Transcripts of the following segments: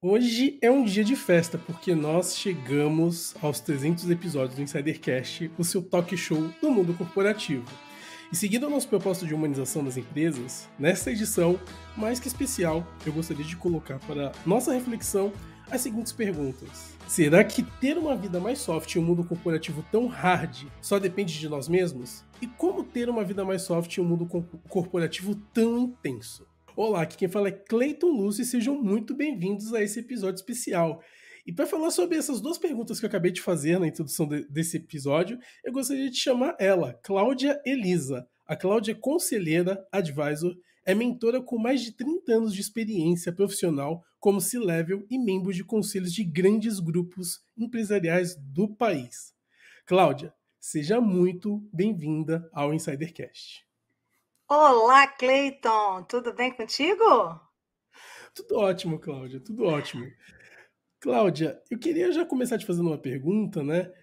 Hoje é um dia de festa, porque nós chegamos aos 300 episódios do Insidercast, o seu talk show do mundo corporativo. E seguindo o nosso propósito de humanização das empresas, nesta edição, mais que especial, eu gostaria de colocar para nossa reflexão as seguintes perguntas. Será que ter uma vida mais soft em um mundo corporativo tão hard só depende de nós mesmos? E como ter uma vida mais soft em um mundo corporativo tão intenso? Olá, aqui quem fala é Clayton Lúcio e sejam muito bem-vindos a esse episódio especial. E para falar sobre essas duas perguntas que eu acabei de fazer na introdução desse episódio, eu gostaria de chamar ela, Cláudia Elisa. A Cláudia é conselheira, advisor, é mentora com mais de 30 anos de experiência profissional como C-Level e membro de conselhos de grandes grupos empresariais do país. Cláudia, seja muito bem-vinda ao Insidercast. Olá, Clayton, tudo bem contigo? Tudo ótimo, Cláudia, tudo ótimo. Cláudia, eu queria já começar te fazendo uma pergunta, né?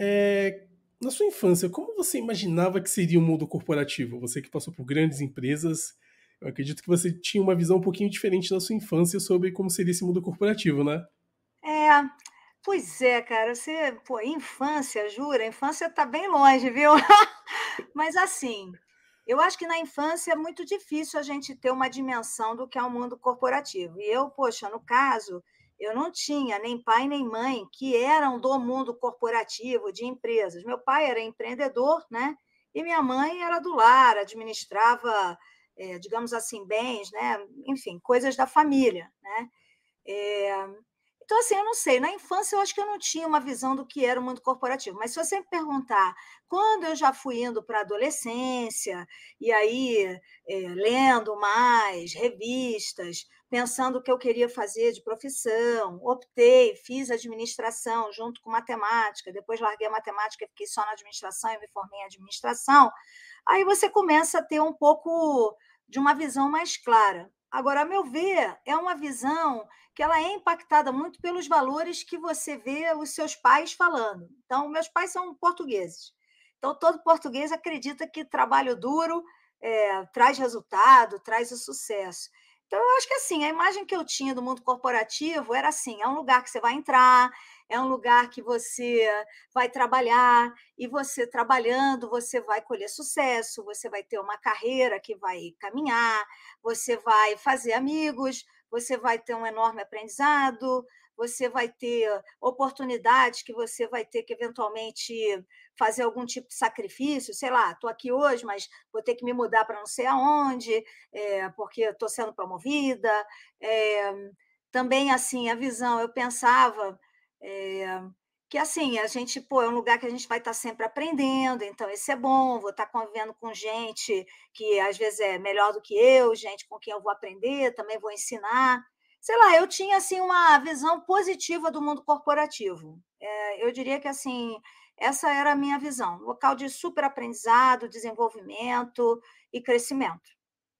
Na sua infância, como você imaginava que seria o mundo corporativo? Você que passou por grandes empresas, eu acredito que você tinha uma visão um pouquinho diferente na sua infância sobre como seria esse mundo corporativo, né? É, pois é, cara, infância, jura? A infância tá bem longe, viu? Mas assim, eu acho que na infância é muito difícil a gente ter uma dimensão do que é o mundo corporativo. E eu, poxa, no caso, eu não tinha nem pai nem mãe que eram do mundo corporativo, de empresas. Meu pai era empreendedor, né? E minha mãe era do lar, administrava, digamos assim, bens, né? Enfim, coisas da família, né? É, então, assim, eu não sei, na infância eu acho que eu não tinha uma visão do que era o mundo corporativo, mas se você me perguntar, quando eu já fui indo para a adolescência, e aí lendo mais revistas, pensando o que eu queria fazer de profissão, optei, fiz administração junto com matemática, depois larguei a matemática e fiquei só na administração e me formei em administração, aí você começa a ter um pouco de uma visão mais clara. Agora, a meu ver, é uma visão que ela é impactada muito pelos valores que você vê os seus pais falando. Então, meus pais são portugueses. Então, todo português acredita que trabalho duro traz resultado, traz o sucesso. Então, eu acho que assim, a imagem que eu tinha do mundo corporativo era assim: é um lugar que você vai entrar, é um lugar que você vai trabalhar, e você trabalhando, você vai colher sucesso, você vai ter uma carreira que vai caminhar, você vai fazer amigos, você vai ter um enorme aprendizado, você vai ter oportunidades que você vai ter que eventualmente fazer algum tipo de sacrifício, sei lá, estou aqui hoje, mas vou ter que me mudar para não sei aonde, porque estou sendo promovida. Também, assim, a visão, eu pensava que, assim, a gente, é um lugar que a gente vai estar sempre aprendendo, então isso é bom, vou estar convivendo com gente que às vezes é melhor do que eu, gente com quem eu vou aprender, também vou ensinar. Sei lá, eu tinha assim uma visão positiva do mundo corporativo. Eu diria que assim, essa era a minha visão, local de super aprendizado, desenvolvimento e crescimento.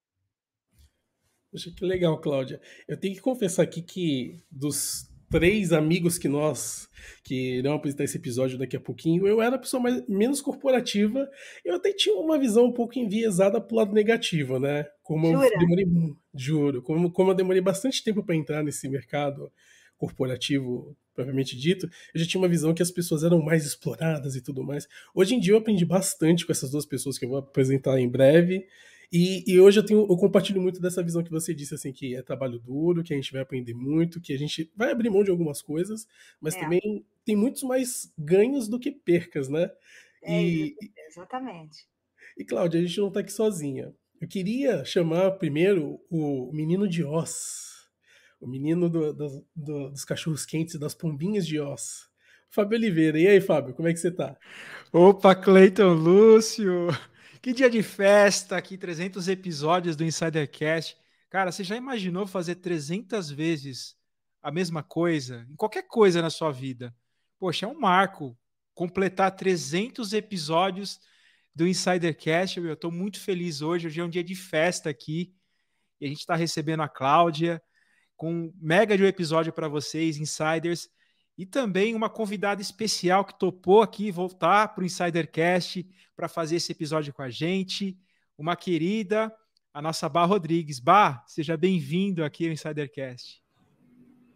Poxa, que legal, Cláudia. Eu tenho que confessar aqui que dos três amigos que irão apresentar esse episódio daqui a pouquinho, eu era a pessoa menos corporativa. Eu até tinha uma visão um pouco enviesada pro lado negativo, né? Como eu Jura? demorei, juro, como eu demorei bastante tempo para entrar nesse mercado corporativo, propriamente dito, eu já tinha uma visão que as pessoas eram mais exploradas e tudo mais. Hoje em dia eu aprendi bastante com essas duas pessoas que eu vou apresentar em breve. E hoje eu compartilho muito dessa visão que você disse, assim, que é trabalho duro, que a gente vai aprender muito, que a gente vai abrir mão de algumas coisas, mas É, também tem muitos mais ganhos do que percas, né? é isso, E, exatamente. e Cláudia, a gente não tá aqui sozinha. Eu queria chamar primeiro o menino de Oz, o menino dos cachorros quentes e das pombinhas de Oz. Fábio Oliveira. E aí, Fábio, como é que você tá? Opa, Cleiton Lúcio! Que dia de festa aqui, 300 episódios do Insidercast. Cara, você já imaginou fazer 300 vezes a mesma coisa, em qualquer coisa na sua vida? Poxa, é um marco completar 300 episódios do Insidercast. Eu estou muito feliz hoje. Hoje é um dia de festa aqui e a gente está recebendo a Cláudia com um mega de um episódio para vocês, Insiders. E também uma convidada especial que topou aqui voltar para o Insidercast para fazer esse episódio com a gente. Uma querida, a nossa Bá Rodrigues. Bá, seja bem-vindo aqui ao Insidercast.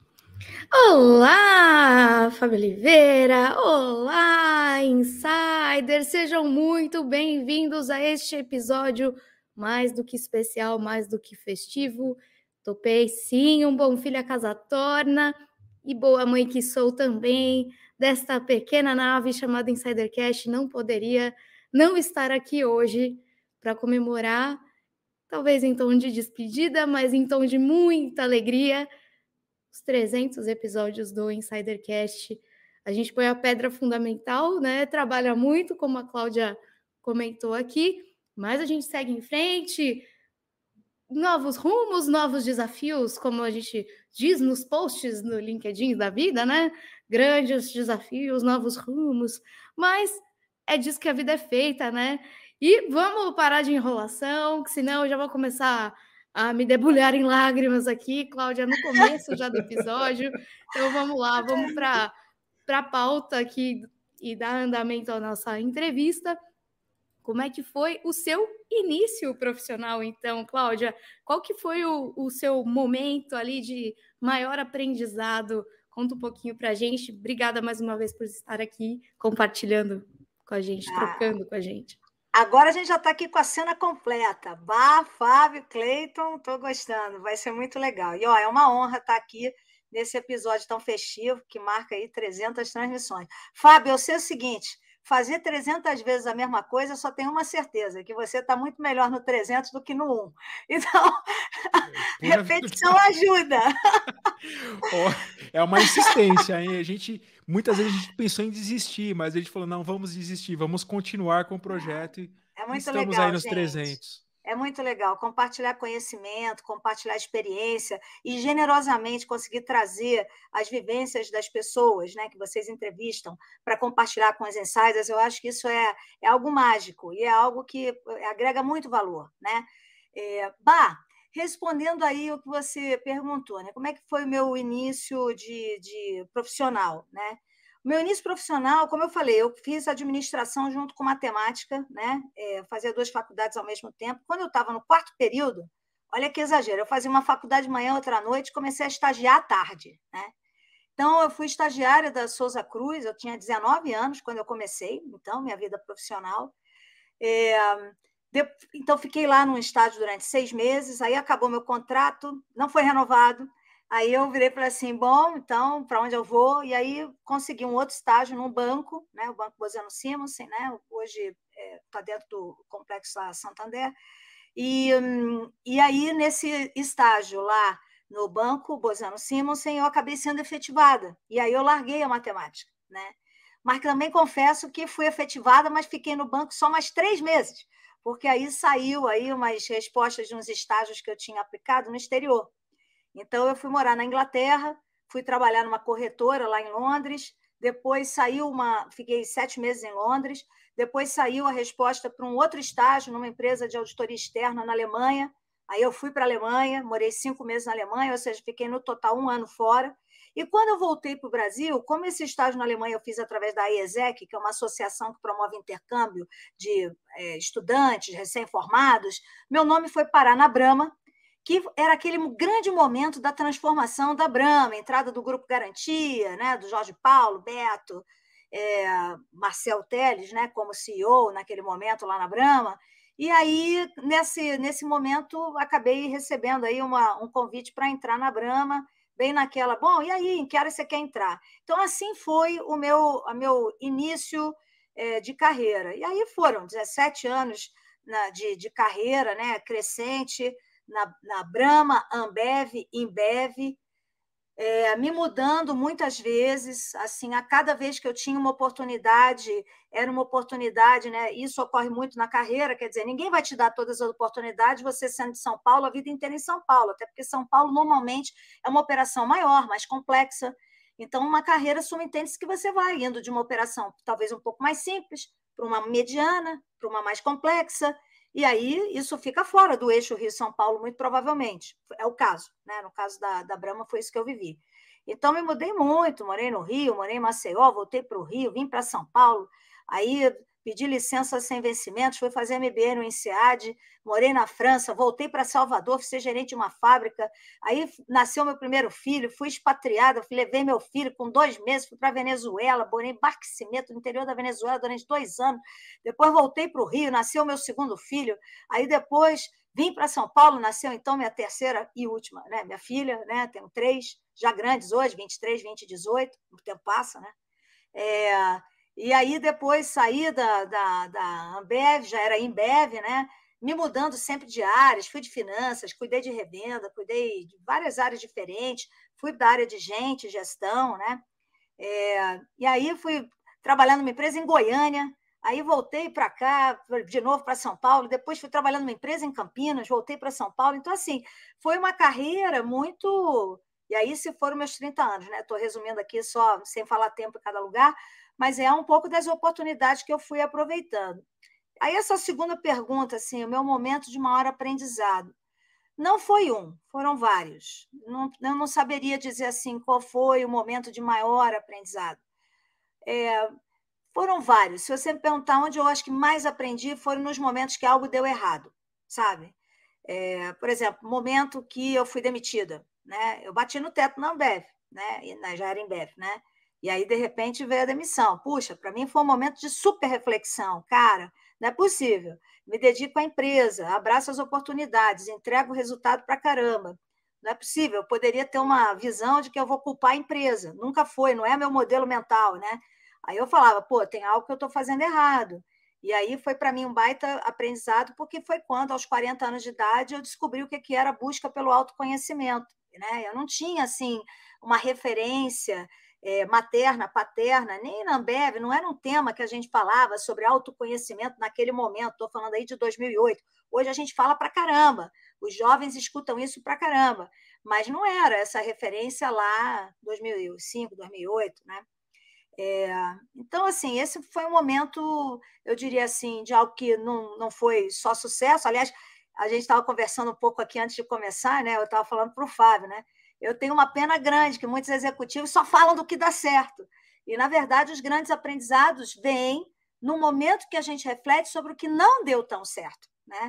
Olá, Fábio Oliveira! Olá, Insiders! Sejam muito bem-vindos a este episódio mais do que especial, mais do que festivo. Topei sim, um bom filho a casa torna e boa mãe que sou também desta pequena nave chamada Insidercast. Não poderia não estar aqui hoje para comemorar, talvez em tom de despedida, mas em tom de muita alegria, os 300 episódios do Insidercast. A gente põe a pedra fundamental, né? Trabalha muito, como a Cláudia comentou aqui, mas a gente segue em frente, novos rumos, novos desafios, como a gente diz nos posts no LinkedIn da vida, né? Grandes desafios, novos rumos, mas é disso que a vida é feita, né? E vamos parar de enrolação, que senão eu já vou começar a me debulhar em lágrimas aqui, Cláudia, no começo já do episódio. Então vamos lá, vamos para a pauta aqui e dar andamento à nossa entrevista. Como é que foi o seu início profissional, então, Cláudia? Qual que foi o seu momento ali de maior aprendizado? Conta um pouquinho para a gente. Obrigada mais uma vez por estar aqui compartilhando com a gente, trocando com a gente. Agora a gente já está aqui com a cena completa. Bah, Fábio, Cleiton, estou gostando, vai ser muito legal. E ó, é uma honra estar aqui nesse episódio tão festivo, que marca aí 300 transmissões. Fábio, eu sei o seguinte, fazer 300 vezes a mesma coisa, só tenho uma certeza, que você está muito melhor no 300 do que no 1. Então, repetição ajuda. É uma insistência, hein? Muitas vezes a gente pensou em desistir, mas a gente falou, não, vamos desistir, vamos continuar com o projeto e estamos legal, aí nos gente. 300. É muito legal compartilhar conhecimento, compartilhar experiência e generosamente conseguir trazer as vivências das pessoas, né, que vocês entrevistam para compartilhar com os insiders. Eu acho que isso é algo mágico e é algo que agrega muito valor, né? Respondendo aí o que você perguntou, né? Como é que foi o meu início de profissional, né? O meu início profissional, como eu falei, eu fiz administração junto com matemática, né? Fazia 2 faculdades ao mesmo tempo. Quando eu estava no 4º período, olha que exagero, eu fazia uma faculdade de manhã, outra à noite, comecei a estagiar à tarde, né? Então, eu fui estagiária da Souza Cruz, eu tinha 19 anos quando eu comecei, então, minha vida profissional. Então, fiquei lá num estágio durante 6 meses, aí acabou meu contrato, não foi renovado. Aí eu virei para assim, bom, então, para onde eu vou? E aí consegui um outro estágio num banco, né, o Banco Bozano Simonsen, né, hoje está dentro do Complexo lá Santander. E aí, nesse estágio lá no Banco Bozano Simonsen, eu acabei sendo efetivada. E aí eu larguei a matemática, né? Mas também confesso que fui efetivada, mas fiquei no banco só mais 3 meses, porque aí saiu aí umas respostas de uns estágios que eu tinha aplicado no exterior. Então, eu fui morar na Inglaterra, fui trabalhar numa corretora lá em Londres, depois saiu fiquei 7 meses em Londres, depois saiu a resposta para um outro estágio numa empresa de auditoria externa na Alemanha, aí eu fui para a Alemanha, morei 5 meses na Alemanha, ou seja, fiquei no total 1 ano fora, e quando eu voltei para o Brasil, como esse estágio na Alemanha eu fiz através da AIESEC, que é uma associação que promove intercâmbio de estudantes recém-formados, meu nome foi parar na Brahma, que era aquele grande momento da transformação da Brahma, entrada do Grupo Garantia, né, do Jorge Paulo, Beto, Marcel Teles, né, como CEO naquele momento lá na Brahma. E aí, nesse momento, acabei recebendo aí um convite para entrar na Brahma, bem naquela, bom, e aí, em que área você quer entrar? Então, assim foi o meu início de carreira. E aí foram 17 anos de carreira, né, crescente, na Brahma, Ambev, Imbev, me mudando muitas vezes, assim, a cada vez que eu tinha uma oportunidade, era uma oportunidade, né? Isso ocorre muito na carreira, quer dizer, ninguém vai te dar todas as oportunidades, você sendo de São Paulo, a vida inteira em São Paulo, até porque São Paulo normalmente é uma operação maior, mais complexa. Então, uma carreira subentende-se que você vai indo de uma operação talvez um pouco mais simples para uma mediana, para uma mais complexa. E aí, isso fica fora do eixo Rio-São Paulo, muito provavelmente. É o caso, né? No caso da Brahma, foi isso que eu vivi. Então, me mudei muito, morei no Rio, morei em Maceió, voltei para o Rio, vim para São Paulo. Aí, pedi licença sem vencimentos, fui fazer MBA no INSEAD, morei na França, voltei para Salvador, fui ser gerente de uma fábrica, aí nasceu meu primeiro filho, fui expatriada, levei meu filho com 2 meses, fui para a Venezuela, morei em Barquisimeto, no interior da Venezuela, durante 2 anos, depois voltei para o Rio, nasceu meu segundo filho, aí depois vim para São Paulo, nasceu então minha terceira e última, né? Minha filha, né? Tenho 3, já grandes hoje, 23, 20 e 18, o tempo passa, né? E aí depois saí da Ambev, já era Embev, né? Me mudando sempre de áreas, fui de finanças, cuidei de revenda, cuidei de várias áreas diferentes, fui da área de gente, gestão, né? E aí fui trabalhando numa empresa em Goiânia, aí voltei para cá, de novo para São Paulo, depois fui trabalhando numa empresa em Campinas, voltei para São Paulo. Então, assim, foi uma carreira muito... E aí se foram meus 30 anos, né? Estou resumindo aqui só, sem falar tempo em cada lugar, mas é um pouco das oportunidades que eu fui aproveitando. Aí essa segunda pergunta, assim, o meu momento de maior aprendizado. Não foi um, foram vários. Eu não saberia dizer assim qual foi o momento de maior aprendizado. Foram vários. Se você me perguntar onde eu acho que mais aprendi, foram nos momentos que algo deu errado, sabe? Por exemplo, momento que eu fui demitida, né? Eu bati no teto na Ambev, né? Já era Embev, né? E aí, de repente, veio a demissão. Puxa, para mim foi um momento de super reflexão. Cara, não é possível. Me dedico à empresa, abraço as oportunidades, entrego o resultado para caramba. Não é possível. Eu poderia ter uma visão de que eu vou culpar a empresa. Nunca foi, não é meu modelo mental, né? Aí eu falava, pô, tem algo que eu estou fazendo errado. E aí foi para mim um baita aprendizado, porque foi quando, aos 40 anos de idade, eu descobri o que era a busca pelo autoconhecimento, né? Eu não tinha, assim, uma referência materna, paterna, nem na Ambev, não era um tema que a gente falava sobre autoconhecimento naquele momento, estou falando aí de 2008. Hoje a gente fala para caramba, os jovens escutam isso para caramba, mas não era essa referência lá 2005, 2008, né? Então, assim, esse foi um momento, eu diria assim, de algo que não foi só sucesso. Aliás, a gente estava conversando um pouco aqui antes de começar, né? Eu estava falando para o Fábio, né? Eu tenho uma pena grande que muitos executivos só falam do que dá certo. E, na verdade, os grandes aprendizados vêm no momento que a gente reflete sobre o que não deu tão certo, né?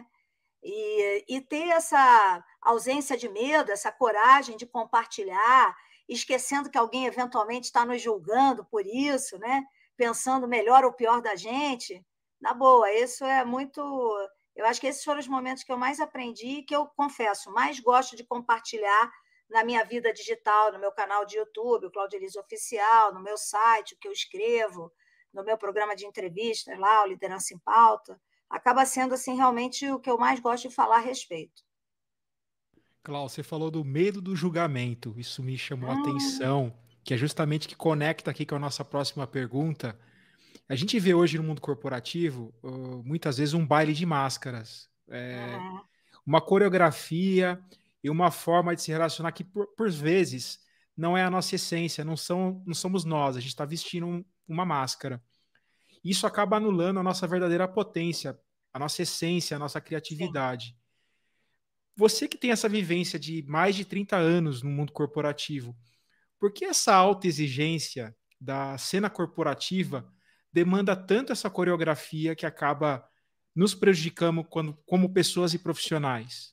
E ter essa ausência de medo, essa coragem de compartilhar, esquecendo que alguém eventualmente está nos julgando por isso, né? Pensando melhor ou pior da gente. Na boa, isso é muito... Eu acho que esses foram os momentos que eu mais aprendi e que eu, confesso, mais gosto de compartilhar na minha vida digital, no meu canal de YouTube, o Claudelise Oficial, no meu site, o que eu escrevo, no meu programa de entrevistas lá, o Liderança em Pauta. Acaba sendo, assim, realmente o que eu mais gosto de falar a respeito. Cláudio, você falou do medo do julgamento. Isso me chamou a atenção, que é justamente que conecta aqui com a nossa próxima pergunta. A gente vê hoje no mundo corporativo, muitas vezes, um baile de máscaras. Uma coreografia e uma forma de se relacionar que, por vezes, não é a nossa essência, não somos nós. A gente está vestindo uma máscara. Isso acaba anulando a nossa verdadeira potência, a nossa essência, a nossa criatividade. Sim. Você que tem essa vivência de mais de 30 anos no mundo corporativo, por que essa alta exigência da cena corporativa demanda tanto essa coreografia que acaba nos prejudicando como pessoas e profissionais?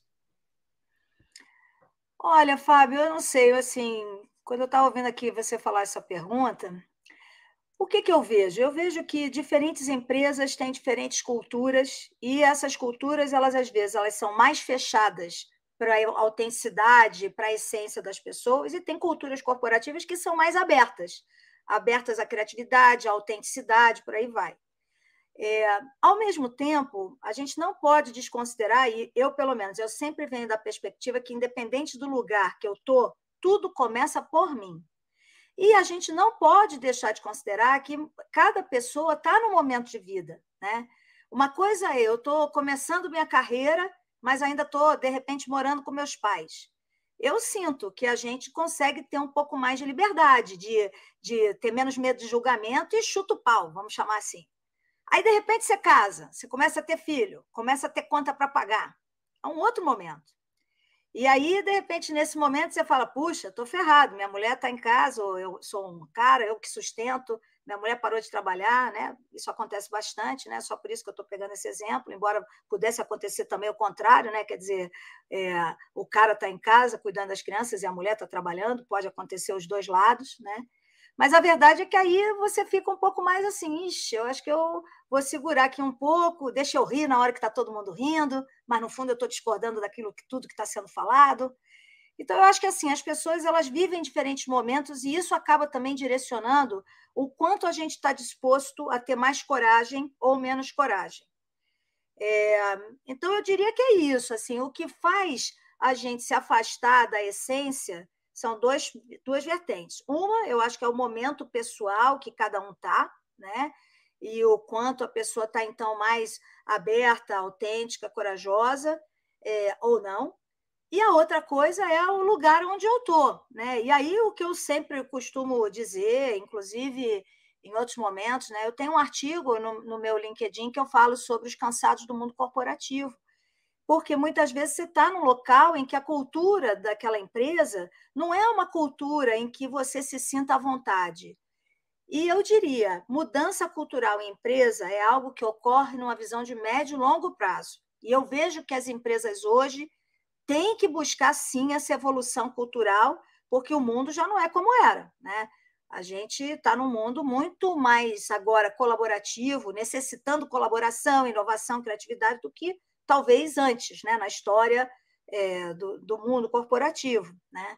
Olha, Fábio, eu não sei, assim, quando eu estava ouvindo aqui você falar essa pergunta, o que eu vejo? Eu vejo que diferentes empresas têm diferentes culturas e essas culturas, elas às vezes, elas são mais fechadas para a autenticidade, para a essência das pessoas, e tem culturas corporativas que são mais abertas à criatividade, à autenticidade, por aí vai. Ao mesmo tempo, a gente não pode desconsiderar, e eu, pelo menos, eu sempre venho da perspectiva que, independente do lugar que eu estou, tudo começa por mim. E a gente não pode deixar de considerar que cada pessoa está num momento de vida, né? Uma coisa é, eu estou começando minha carreira, mas ainda estou, de repente, morando com meus pais. Eu sinto que a gente consegue ter um pouco mais de liberdade, de ter menos medo de julgamento e chuta o pau, vamos chamar assim. Aí, de repente, você casa, você começa a ter filho, começa a ter conta para pagar. É um outro momento. E aí, de repente, nesse momento, você fala, puxa, estou ferrado, minha mulher está em casa, ou eu sou um cara, eu que sustento, minha mulher parou de trabalhar, né? Isso acontece bastante, né? Só por isso que eu estou pegando esse exemplo, embora pudesse acontecer também o contrário, né? Quer dizer, o cara está em casa cuidando das crianças e a mulher está trabalhando, pode acontecer os dois lados, né? Mas a verdade é que aí você fica um pouco mais assim, ixi, eu acho que eu vou segurar aqui um pouco, deixa eu rir na hora que está todo mundo rindo, mas no fundo eu estou discordando daquilo tudo que está sendo falado. Então, eu acho que assim, as pessoas elas vivem diferentes momentos e isso acaba também direcionando o quanto a gente está disposto a ter mais coragem ou menos coragem. Então, eu diria que é isso. Assim, o que faz a gente se afastar da essência são duas vertentes. Uma, eu acho que é o momento pessoal que cada um está, né? E o quanto a pessoa está, então, mais aberta, autêntica, corajosa, ou não. E a outra coisa é o lugar onde eu estou, né? E aí o que eu sempre costumo dizer, inclusive em outros momentos, né? Eu tenho um artigo no meu LinkedIn que eu falo sobre os cansados do mundo corporativo, porque muitas vezes você está num local em que a cultura daquela empresa não é uma cultura em que você se sinta à vontade. E eu diria, mudança cultural em empresa é algo que ocorre numa visão de médio e longo prazo. E eu vejo que as empresas hoje tem que buscar, sim, essa evolução cultural, porque o mundo já não é como era, né? A gente está num mundo muito mais agora colaborativo, necessitando colaboração, inovação, criatividade do que talvez antes, né? Na história do mundo corporativo, né?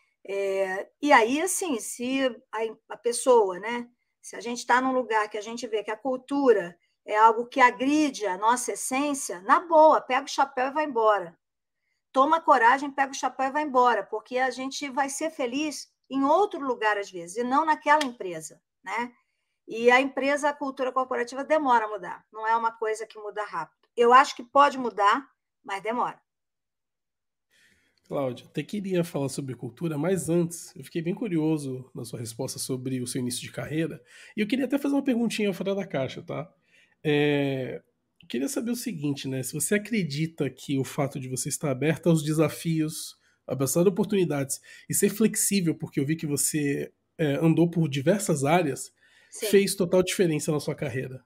E aí, assim, se a pessoa, né? Se a gente está num lugar que a gente vê que a cultura é algo que agride a nossa essência, na boa, pega o chapéu e vai embora. Toma coragem, pega o chapéu e vai embora, porque a gente vai ser feliz em outro lugar, às vezes, e não naquela empresa, né? E a empresa, a cultura corporativa demora a mudar, não é uma coisa que muda rápido. Eu acho que pode mudar, mas demora. Cláudia, até queria falar sobre cultura, mas antes, eu fiquei bem curioso na sua resposta sobre o seu início de carreira, e eu queria até fazer uma perguntinha fora da caixa, tá? Eu queria saber o seguinte, né? Se você acredita que o fato de você estar aberta aos desafios, abraçar oportunidades e ser flexível, porque eu vi que você andou por diversas áreas, Sim. fez total diferença na sua carreira.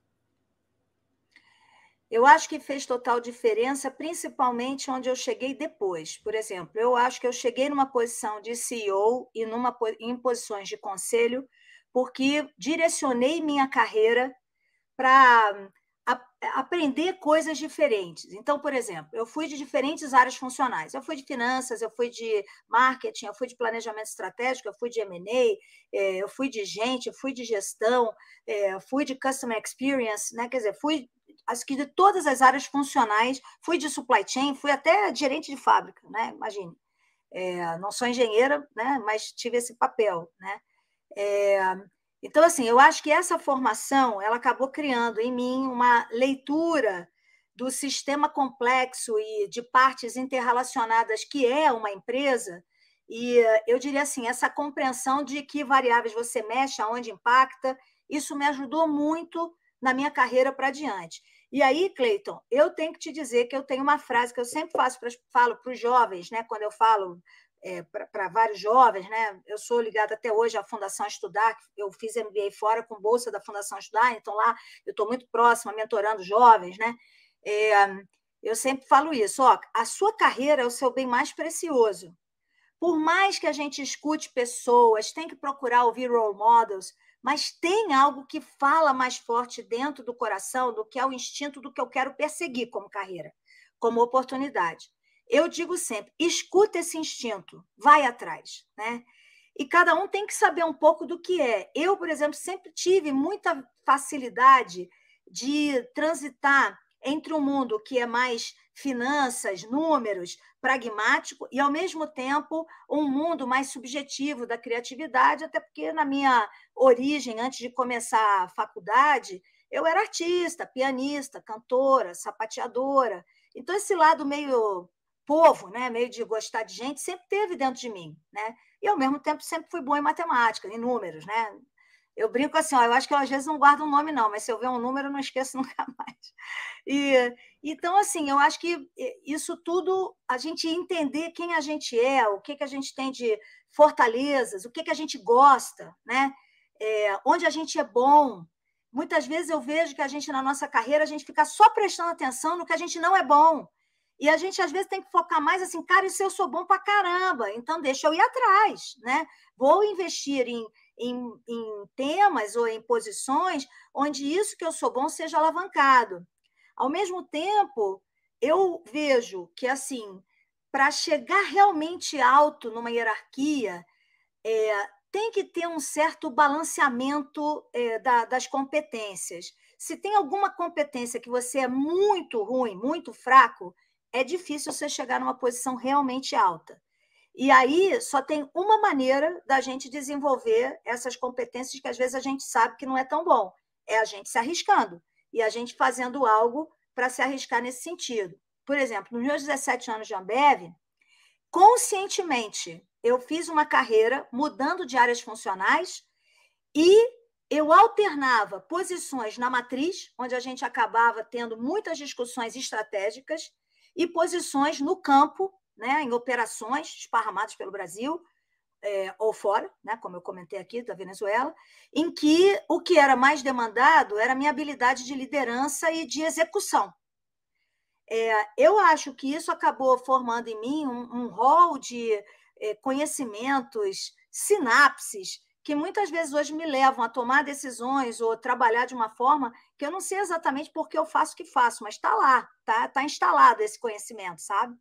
Eu acho que fez total diferença, principalmente onde eu cheguei depois. Por exemplo, eu acho que eu cheguei numa posição de CEO e em posições de conselho, porque direcionei minha carreira para aprender coisas diferentes. Então, por exemplo, eu fui de diferentes áreas funcionais. Eu fui de finanças, eu fui de marketing, eu fui de planejamento estratégico, eu fui de M&A, eu fui de gente, eu fui de gestão, eu fui de customer experience, né? Quer dizer, fui acho que de todas as áreas funcionais, fui de supply chain, fui até gerente de fábrica, né? Imagine. Não sou engenheira, né? Mas tive esse papel, né? Então, assim, eu acho que essa formação ela acabou criando em mim uma leitura do sistema complexo e de partes interrelacionadas que é uma empresa, e eu diria assim, essa compreensão de que variáveis você mexe, aonde impacta, isso me ajudou muito na minha carreira para adiante. E aí, Cleiton, eu tenho que te dizer que eu tenho uma frase que eu sempre falo para os jovens, né, quando eu falo para vários jovens, né? Eu sou ligada até hoje à Fundação Estudar, eu fiz MBA fora com bolsa da Fundação Estudar, então lá eu estou muito próxima, mentorando jovens, né? Eu sempre falo isso, ó, a sua carreira é o seu bem mais precioso. Por mais que a gente escute pessoas, tem que procurar ouvir role models, mas tem algo que fala mais forte dentro do coração do que é o instinto do que eu quero perseguir como carreira, como oportunidade. Eu digo sempre, escuta esse instinto, vai atrás, né? E cada um tem que saber um pouco do que é. Eu, por exemplo, sempre tive muita facilidade de transitar entre um mundo que é mais finanças, números, pragmático, e, ao mesmo tempo, um mundo mais subjetivo da criatividade, até porque, na minha origem, antes de começar a faculdade, eu era artista, pianista, cantora, sapateadora. Então, esse lado meio povo, né, meio de gostar de gente, sempre teve dentro de mim, né? E, ao mesmo tempo, sempre fui boa em matemática, em números, né? Eu brinco assim, ó, eu acho que eu, às vezes, não guardo um nome, não, mas se eu ver um número, eu não esqueço nunca mais. Então, assim, eu acho que isso tudo, a gente entender quem a gente é, o que a gente tem de fortalezas, o que a gente gosta, né? onde a gente é bom. Muitas vezes eu vejo que a gente, na nossa carreira, a gente fica só prestando atenção no que a gente não é bom. E a gente, às vezes, tem que focar mais assim, cara, isso eu sou bom pra caramba, então deixa eu ir atrás, né? Vou investir em temas ou em posições onde isso que eu sou bom seja alavancado. Ao mesmo tempo, eu vejo que, assim, para chegar realmente alto numa hierarquia, tem que ter um certo balanceamento das competências. Se tem alguma competência que você é muito ruim, muito fraco, é difícil você chegar numa posição realmente alta. E aí só tem uma maneira da gente desenvolver essas competências que às vezes a gente sabe que não é tão bom, é a gente se arriscando e a gente fazendo algo para se arriscar nesse sentido. Por exemplo, nos meus 17 anos de Ambev, conscientemente, eu fiz uma carreira mudando de áreas funcionais e eu alternava posições na matriz, onde a gente acabava tendo muitas discussões estratégicas, e posições no campo, né, em operações esparramadas pelo Brasil, ou fora, né, como eu comentei aqui, da Venezuela, em que o que era mais demandado era a minha habilidade de liderança e de execução. Eu acho que isso acabou formando em mim um rol de conhecimentos, sinapses, que muitas vezes hoje me levam a tomar decisões ou trabalhar de uma forma que eu não sei exatamente porque eu faço o que faço, mas está lá, tá instalado esse conhecimento, sabe?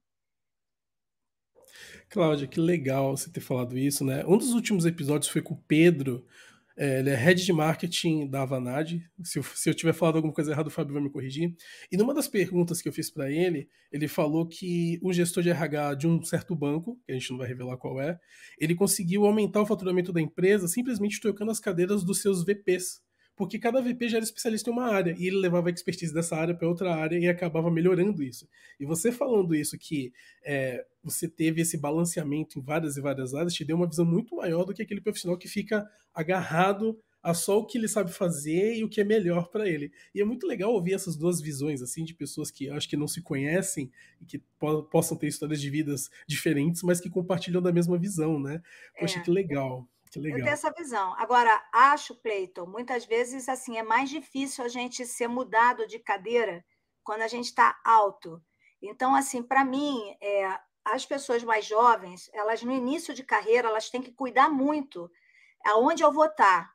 Cláudia, que legal você ter falado isso, né? Um dos últimos episódios foi com o Pedro, ele é head de marketing da Avanade. Se eu tiver falado alguma coisa errada, o Fábio vai me corrigir. E numa das perguntas que eu fiz para ele falou que o gestor de RH de um certo banco, que a gente não vai revelar qual é, ele conseguiu aumentar o faturamento da empresa simplesmente trocando as cadeiras dos seus VPs. Porque cada VP já era especialista em uma área, e ele levava a expertise dessa área para outra área e acabava melhorando isso. E você falando isso, que você teve esse balanceamento em várias e várias áreas, te deu uma visão muito maior do que aquele profissional que fica agarrado a só o que ele sabe fazer e o que é melhor para ele. E é muito legal ouvir essas duas visões, assim, de pessoas que acho que não se conhecem e que possam ter histórias de vidas diferentes, mas que compartilham da mesma visão, né? Poxa, que legal. Que legal. Eu tenho essa visão. Agora, acho, Cleiton, muitas vezes assim é mais difícil a gente ser mudado de cadeira quando a gente está alto. Então, assim, para mim, as pessoas mais jovens, elas no início de carreira, elas têm que cuidar muito aonde eu vou estar.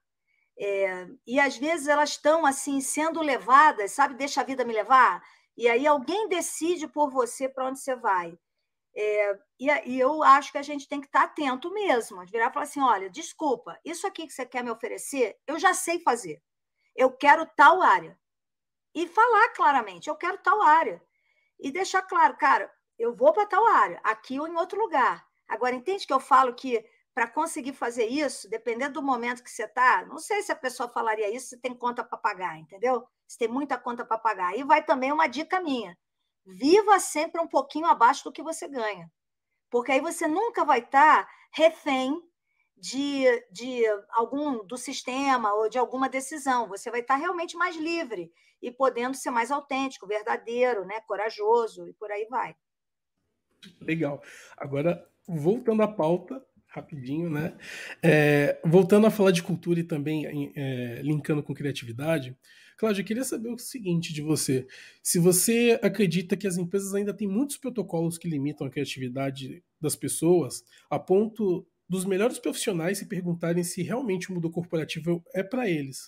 E às vezes elas estão assim sendo levadas, sabe? Deixa a vida me levar. E aí alguém decide por você para onde você vai. E eu acho que a gente tem que estar atento mesmo, de virar e falar assim, olha, desculpa, isso aqui que você quer me oferecer, eu já sei fazer. Eu quero tal área. E falar claramente, eu quero tal área. E deixar claro, cara, eu vou para tal área, aqui ou em outro lugar. Agora, entende que eu falo que para conseguir fazer isso, dependendo do momento que você está, não sei se a pessoa falaria isso se tem conta para pagar, entendeu? Se tem muita conta para pagar. Aí vai também uma dica minha. Viva sempre um pouquinho abaixo do que você ganha. Porque aí você nunca vai estar refém de do sistema ou de alguma decisão. Você vai estar realmente mais livre e podendo ser mais autêntico, verdadeiro, né? Corajoso e por aí vai. Legal. Agora, voltando à pauta, rapidinho, né? Voltando a falar de cultura e também linkando com criatividade, Cláudia, eu queria saber o seguinte de você. Se você acredita que as empresas ainda têm muitos protocolos que limitam a criatividade das pessoas, a ponto dos melhores profissionais se perguntarem se realmente o mundo corporativo é para eles.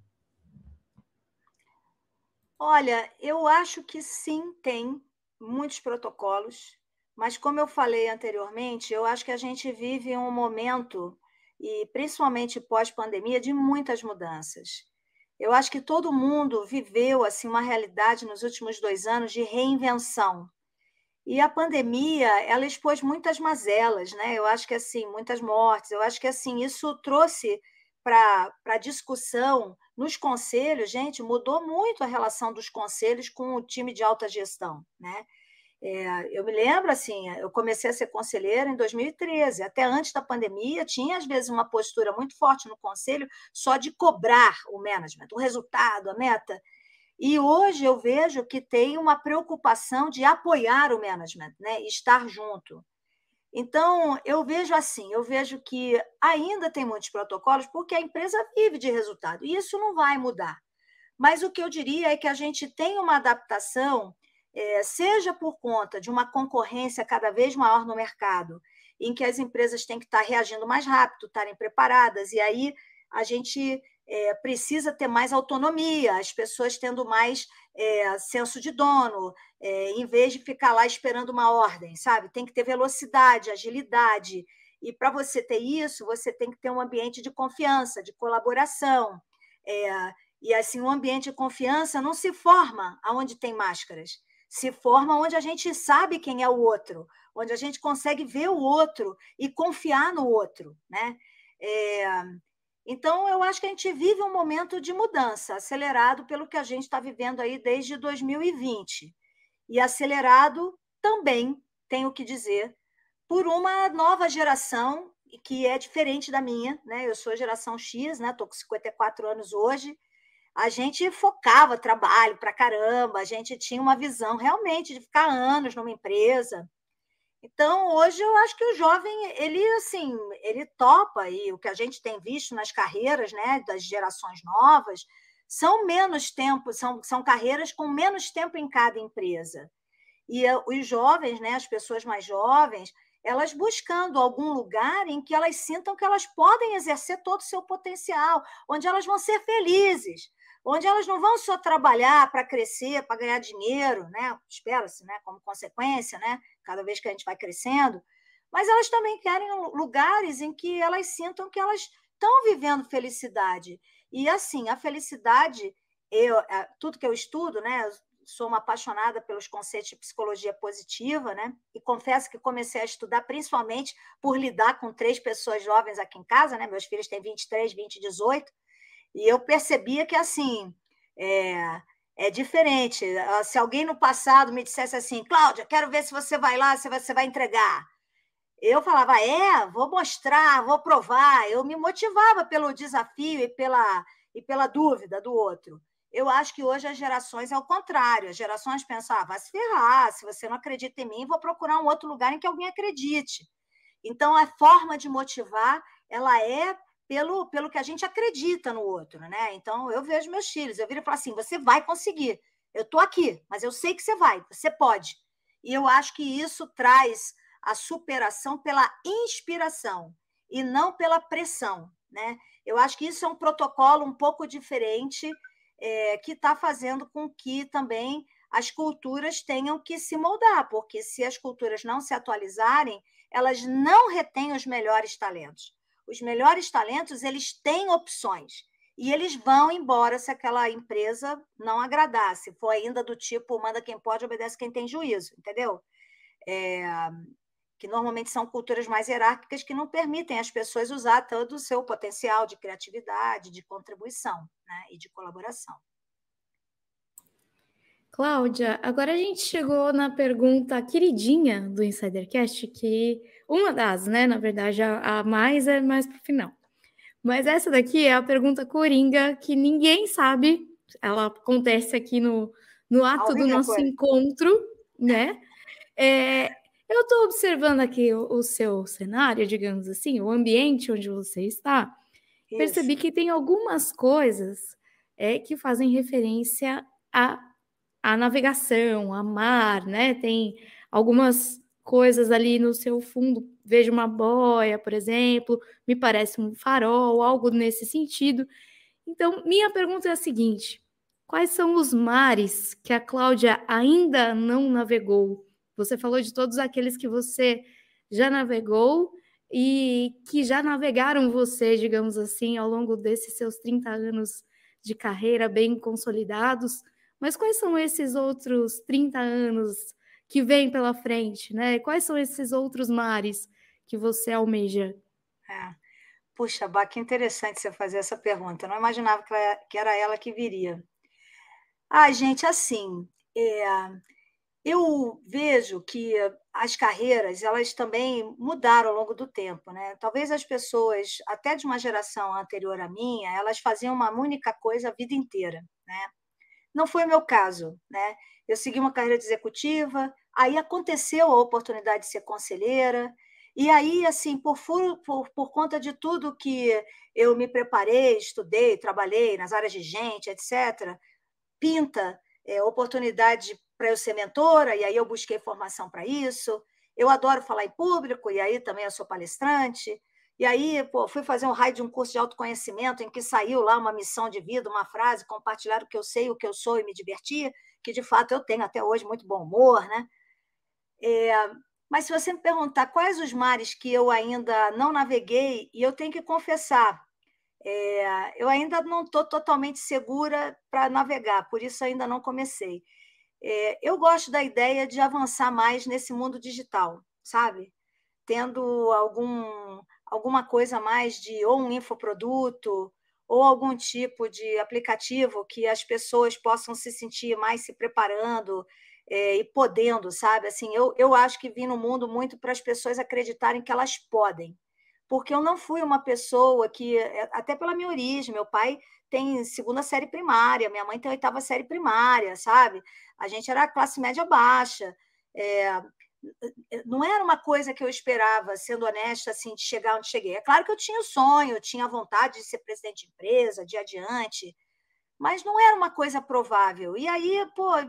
Olha, eu acho que sim, tem muitos protocolos, mas como eu falei anteriormente, eu acho que a gente vive um momento, e principalmente pós-pandemia, de muitas mudanças. Eu acho que todo mundo viveu assim uma realidade nos últimos 2 anos de reinvenção. E a pandemia, ela expôs muitas mazelas, né? Eu acho que assim, muitas mortes. Eu acho que assim, isso trouxe para a discussão nos conselhos, gente, mudou muito a relação dos conselhos com o time de alta gestão, né? Eu me lembro, assim, eu comecei a ser conselheira em 2013, até antes da pandemia, tinha, às vezes, uma postura muito forte no conselho só de cobrar o management, o resultado, a meta. E hoje eu vejo que tem uma preocupação de apoiar o management, né? Estar junto. Então, eu vejo assim, eu vejo que ainda tem muitos protocolos porque a empresa vive de resultado, e isso não vai mudar. Mas o que eu diria é que a gente tem uma adaptação, seja por conta de uma concorrência cada vez maior no mercado, em que as empresas têm que estar reagindo mais rápido, estarem preparadas, e aí a gente precisa ter mais autonomia, as pessoas tendo mais senso de dono, em vez de ficar lá esperando uma ordem, sabe? Tem que ter velocidade, agilidade, e para você ter isso, você tem que ter um ambiente de confiança, de colaboração, e assim, um ambiente de confiança não se forma onde tem máscaras, se forma onde a gente sabe quem é o outro, onde a gente consegue ver o outro e confiar no outro, né? Então, eu acho que a gente vive um momento de mudança, acelerado pelo que a gente está vivendo aí desde 2020. E acelerado também, tenho que dizer, por uma nova geração que é diferente da minha, né? Eu sou geração X, né? Estou com 54 anos hoje. A gente focava trabalho para caramba, a gente tinha uma visão realmente de ficar anos numa empresa. Então, hoje eu acho que o jovem, ele assim, ele topa, e o que a gente tem visto nas carreiras, né, das gerações novas, são menos tempo, são carreiras com menos tempo em cada empresa. E os jovens, né, as pessoas mais jovens, elas buscando algum lugar em que elas sintam que elas podem exercer todo o seu potencial, onde elas vão ser felizes, onde elas não vão só trabalhar para crescer, para ganhar dinheiro, né? Espera-se, né? Como consequência, né? Cada vez que a gente vai crescendo, mas elas também querem lugares em que elas sintam que elas estão vivendo felicidade. E assim, a felicidade, tudo que eu estudo, né? Sou uma apaixonada pelos conceitos de psicologia positiva, né? E confesso que comecei a estudar principalmente por lidar com 3 pessoas jovens aqui em casa, né? Meus filhos têm 23, 20 e 18, e eu percebia que, assim, é diferente. Se alguém no passado me dissesse assim, Cláudia, quero ver se você vai lá, se você vai entregar. Eu falava, vou mostrar, vou provar. Eu me motivava pelo desafio e pela dúvida do outro. Eu acho que hoje as gerações é o contrário. As gerações pensam, vai se ferrar, se você não acredita em mim, vou procurar um outro lugar em que alguém acredite. Então, a forma de motivar, ela é pelo que a gente acredita no outro, né? Então, eu vejo meus filhos, eu viro e falo assim, você vai conseguir. Eu estou aqui, mas eu sei que você vai, você pode. E eu acho que isso traz a superação pela inspiração e não pela pressão, né? Eu acho que isso é um protocolo um pouco diferente, que está fazendo com que também as culturas tenham que se moldar, porque se as culturas não se atualizarem, elas não retêm os melhores talentos. Os melhores talentos, eles têm opções, e eles vão embora se aquela empresa não agradar, se for ainda do tipo, manda quem pode, obedece quem tem juízo, entendeu? Que normalmente são culturas mais hierárquicas que não permitem às pessoas usar todo o seu potencial de criatividade, de contribuição, né, e de colaboração. Cláudia, agora a gente chegou na pergunta queridinha do InsiderCast, que uma das, né, na verdade, a mais é mais para o final. Mas essa daqui é a pergunta coringa, que ninguém sabe, ela acontece aqui no ato do nosso encontro, né? Eu estou observando aqui o seu cenário, digamos assim, o ambiente onde você está. Isso. Percebi que tem algumas coisas que fazem referência a navegação, a mar, né? Tem algumas coisas ali no seu fundo. Vejo uma boia, por exemplo, me parece um farol, algo nesse sentido. Então, minha pergunta é a seguinte: quais são os mares que a Cláudia ainda não navegou? Você falou de todos aqueles que você já navegou e que já navegaram você, digamos assim, ao longo desses seus 30 anos de carreira bem consolidados. Mas quais são esses outros 30 anos que vêm pela frente, né? Quais são esses outros mares que você almeja? Puxa, Bá, que interessante você fazer essa pergunta. Eu não imaginava que era ela que viria. Gente, assim, eu vejo que as carreiras, elas também mudaram ao longo do tempo, né? Talvez as pessoas, até de uma geração anterior à minha, elas faziam uma única coisa a vida inteira, né? Não foi o meu caso, né? Eu segui uma carreira de executiva, aí aconteceu a oportunidade de ser conselheira, E aí, assim, por conta de tudo que eu me preparei, estudei, trabalhei nas áreas de gente, etc., pinta oportunidade para eu ser mentora, e aí eu busquei formação para isso. Eu adoro falar em público, e aí também eu sou palestrante. E aí, fui fazer um raio de um curso de autoconhecimento em que saiu lá uma missão de vida, uma frase, compartilhar o que eu sei, o que eu sou e me divertir, que de fato eu tenho até hoje muito bom humor, né? Mas se você me perguntar quais os mares que eu ainda não naveguei, e eu tenho que confessar, eu ainda não estou totalmente segura para navegar, por isso ainda não comecei. Eu gosto da ideia de avançar mais nesse mundo digital, sabe? Tendo alguma coisa mais de ou um infoproduto ou algum tipo de aplicativo que as pessoas possam se sentir mais se preparando e podendo, sabe? Assim, eu acho que vim no mundo muito para as pessoas acreditarem que elas podem, porque eu não fui uma pessoa que, até pela minha origem, meu pai tem 2ª série primária, minha mãe tem 8ª série primária, sabe? A gente era classe média baixa, não era uma coisa que eu esperava, sendo honesta, assim, de chegar onde cheguei. É claro que eu tinha o sonho, eu tinha a vontade de ser presidente de empresa, de adiante, mas não era uma coisa provável. E aí,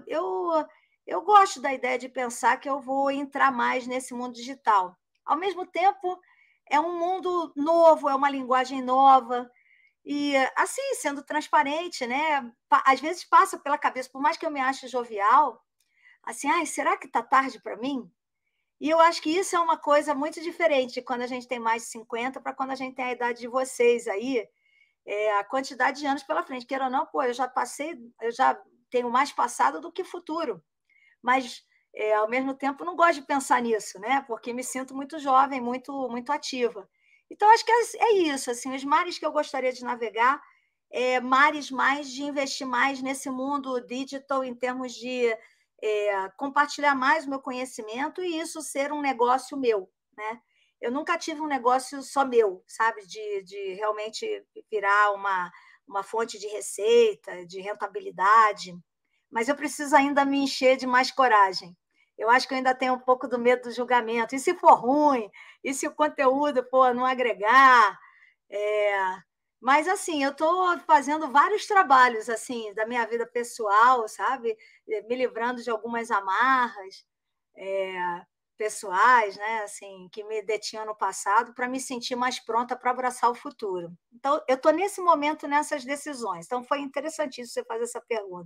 eu gosto da ideia de pensar que eu vou entrar mais nesse mundo digital. Ao mesmo tempo, é um mundo novo, é uma linguagem nova, e, assim, sendo transparente, né? Às vezes passa pela cabeça, por mais que eu me ache jovial, assim, será que está tarde para mim? E eu acho que isso é uma coisa muito diferente de quando a gente tem mais de 50 para quando a gente tem a idade de vocês aí, a quantidade de anos pela frente. Queira ou não, eu já tenho mais passado do que futuro. Mas, ao mesmo tempo, não gosto de pensar nisso, né? Porque me sinto muito jovem, muito, muito ativa. Então, acho que é isso. Assim, os mares que eu gostaria de navegar, mares mais de investir mais nesse mundo digital em termos de compartilhar mais o meu conhecimento e isso ser um negócio meu, né? Eu nunca tive um negócio só meu, sabe? De realmente virar uma fonte de receita, de rentabilidade, mas eu preciso ainda me encher de mais coragem. Eu acho que eu ainda tenho um pouco do medo do julgamento. E se for ruim? E se o conteúdo não agregar? Mas, assim, eu estou fazendo vários trabalhos assim da minha vida pessoal, sabe? Me livrando de algumas amarras pessoais, né? Assim, que me detinham no passado, para me sentir mais pronta para abraçar o futuro. Então, eu estou nesse momento, nessas decisões. Então, foi interessantíssimo você fazer essa pergunta.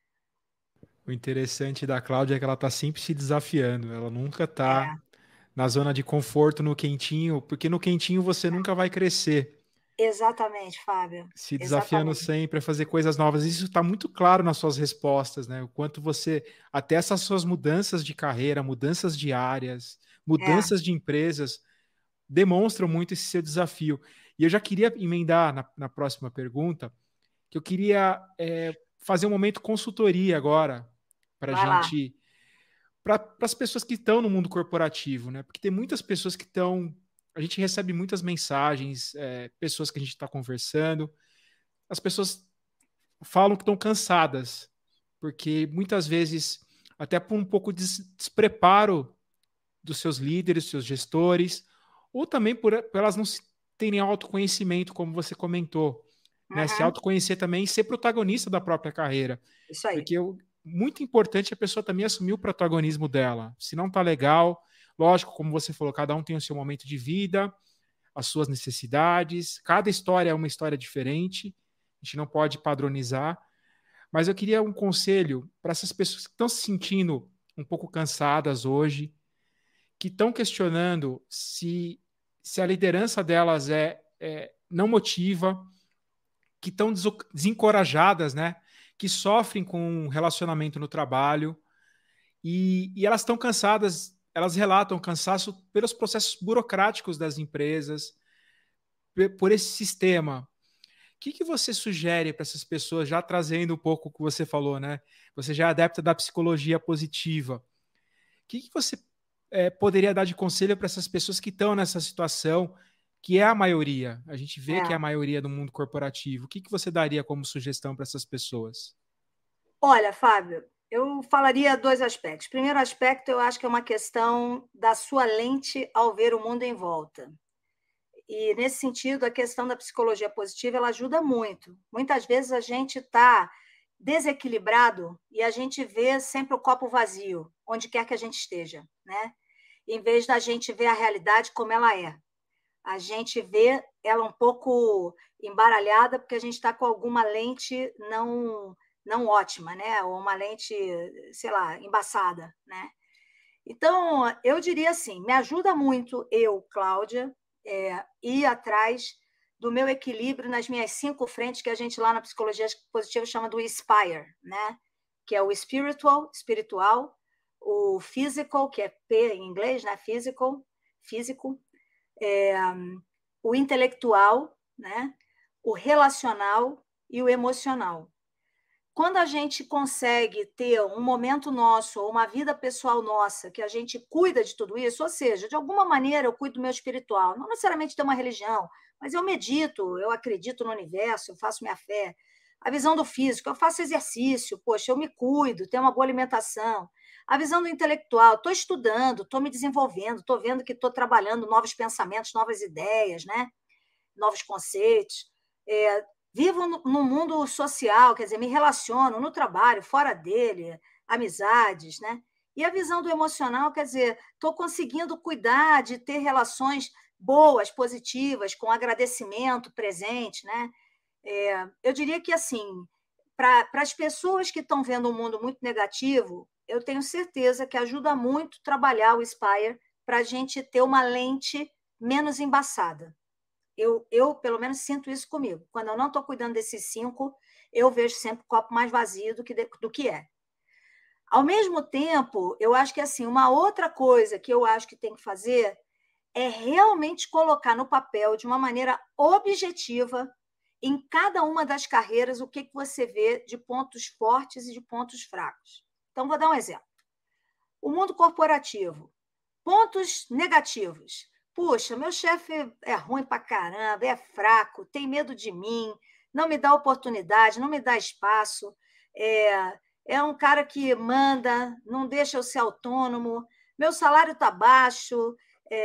O interessante da Cláudia é que ela está sempre se desafiando. Ela nunca está na zona de conforto, no quentinho, porque no quentinho você nunca vai crescer. Exatamente, Fábio. Se desafiando sempre a fazer coisas novas. Isso está muito claro nas suas respostas, né? O quanto você, até essas suas mudanças de carreira, mudanças de áreas, mudanças de empresas, demonstram muito esse seu desafio. E eu já queria emendar na próxima pergunta, que eu queria fazer um momento consultoria agora, para gente, para as pessoas que estão no mundo corporativo, né? Porque tem muitas pessoas que estão. A gente recebe muitas mensagens, pessoas que a gente está conversando. As pessoas falam que estão cansadas, porque muitas vezes, até por um pouco de despreparo dos seus líderes, seus gestores, ou também por elas não terem autoconhecimento, como você comentou. Né? Se autoconhecer também e ser protagonista da própria carreira. Isso aí. Porque muito importante a pessoa também assumir o protagonismo dela. Se não está legal, lógico, como você falou, cada um tem o seu momento de vida, as suas necessidades, cada história é uma história diferente, a gente não pode padronizar, mas eu queria um conselho para essas pessoas que estão se sentindo um pouco cansadas hoje, que estão questionando se a liderança delas não motiva, que estão desencorajadas, né? Que sofrem com um relacionamento no trabalho e elas estão cansadas, elas relatam cansaço pelos processos burocráticos das empresas, por esse sistema. O que você sugere para essas pessoas, já trazendo um pouco o que você falou, né? Você já é adepta da psicologia positiva. O que você poderia dar de conselho para essas pessoas que estão nessa situação, que é a maioria? A gente vê que é a maioria do mundo corporativo. O que você daria como sugestão para essas pessoas? Olha, Fábio, Eu falaria 2 aspectos. Primeiro aspecto, eu acho que é uma questão da sua lente ao ver o mundo em volta. E, nesse sentido, a questão da psicologia positiva ela ajuda muito. Muitas vezes a gente está desequilibrado e a gente vê sempre o copo vazio, onde quer que a gente esteja, né? Em vez da gente ver a realidade como ela é. A gente vê ela um pouco embaralhada porque a gente está com alguma lente não ótima, né? Ou uma lente, sei lá, embaçada, né? Então, eu diria assim, me ajuda muito eu, Cláudia, ir atrás do meu equilíbrio nas minhas 5 frentes que a gente lá na psicologia positiva chama do SPIRE, né? Que é o espiritual, o physical, que é P em inglês, né? Físico, o intelectual, né? O relacional e o emocional. Quando a gente consegue ter um momento nosso, ou uma vida pessoal nossa, que a gente cuida de tudo isso, ou seja, de alguma maneira eu cuido do meu espiritual, não necessariamente ter uma religião, mas eu medito, eu acredito no universo, eu faço minha fé. A visão do físico, eu faço exercício, poxa, eu me cuido, tenho uma boa alimentação. A visão do intelectual, estou estudando, estou me desenvolvendo, estou vendo que estou trabalhando novos pensamentos, novas ideias, né? Novos conceitos. Vivo no mundo social, quer dizer, me relaciono no trabalho, fora dele, amizades, né? E a visão do emocional, quer dizer, estou conseguindo cuidar de ter relações boas, positivas, com agradecimento presente, né? Eu diria que, assim, para as pessoas que estão vendo um mundo muito negativo, eu tenho certeza que ajuda muito trabalhar o SPIRE para a gente ter uma lente menos embaçada. Eu, pelo menos, sinto isso comigo. Quando eu não estou cuidando desses 5, eu vejo sempre o copo mais vazio do que é. Ao mesmo tempo, eu acho que assim, uma outra coisa que eu acho que tem que fazer é realmente colocar no papel, de uma maneira objetiva, em cada uma das carreiras, o que você vê de pontos fortes e de pontos fracos. Então, vou dar um exemplo. O mundo corporativo. Pontos negativos. Puxa, meu chefe é ruim pra caramba, é fraco, tem medo de mim, não me dá oportunidade, não me dá espaço, é um cara que manda, não deixa eu ser autônomo, meu salário está baixo,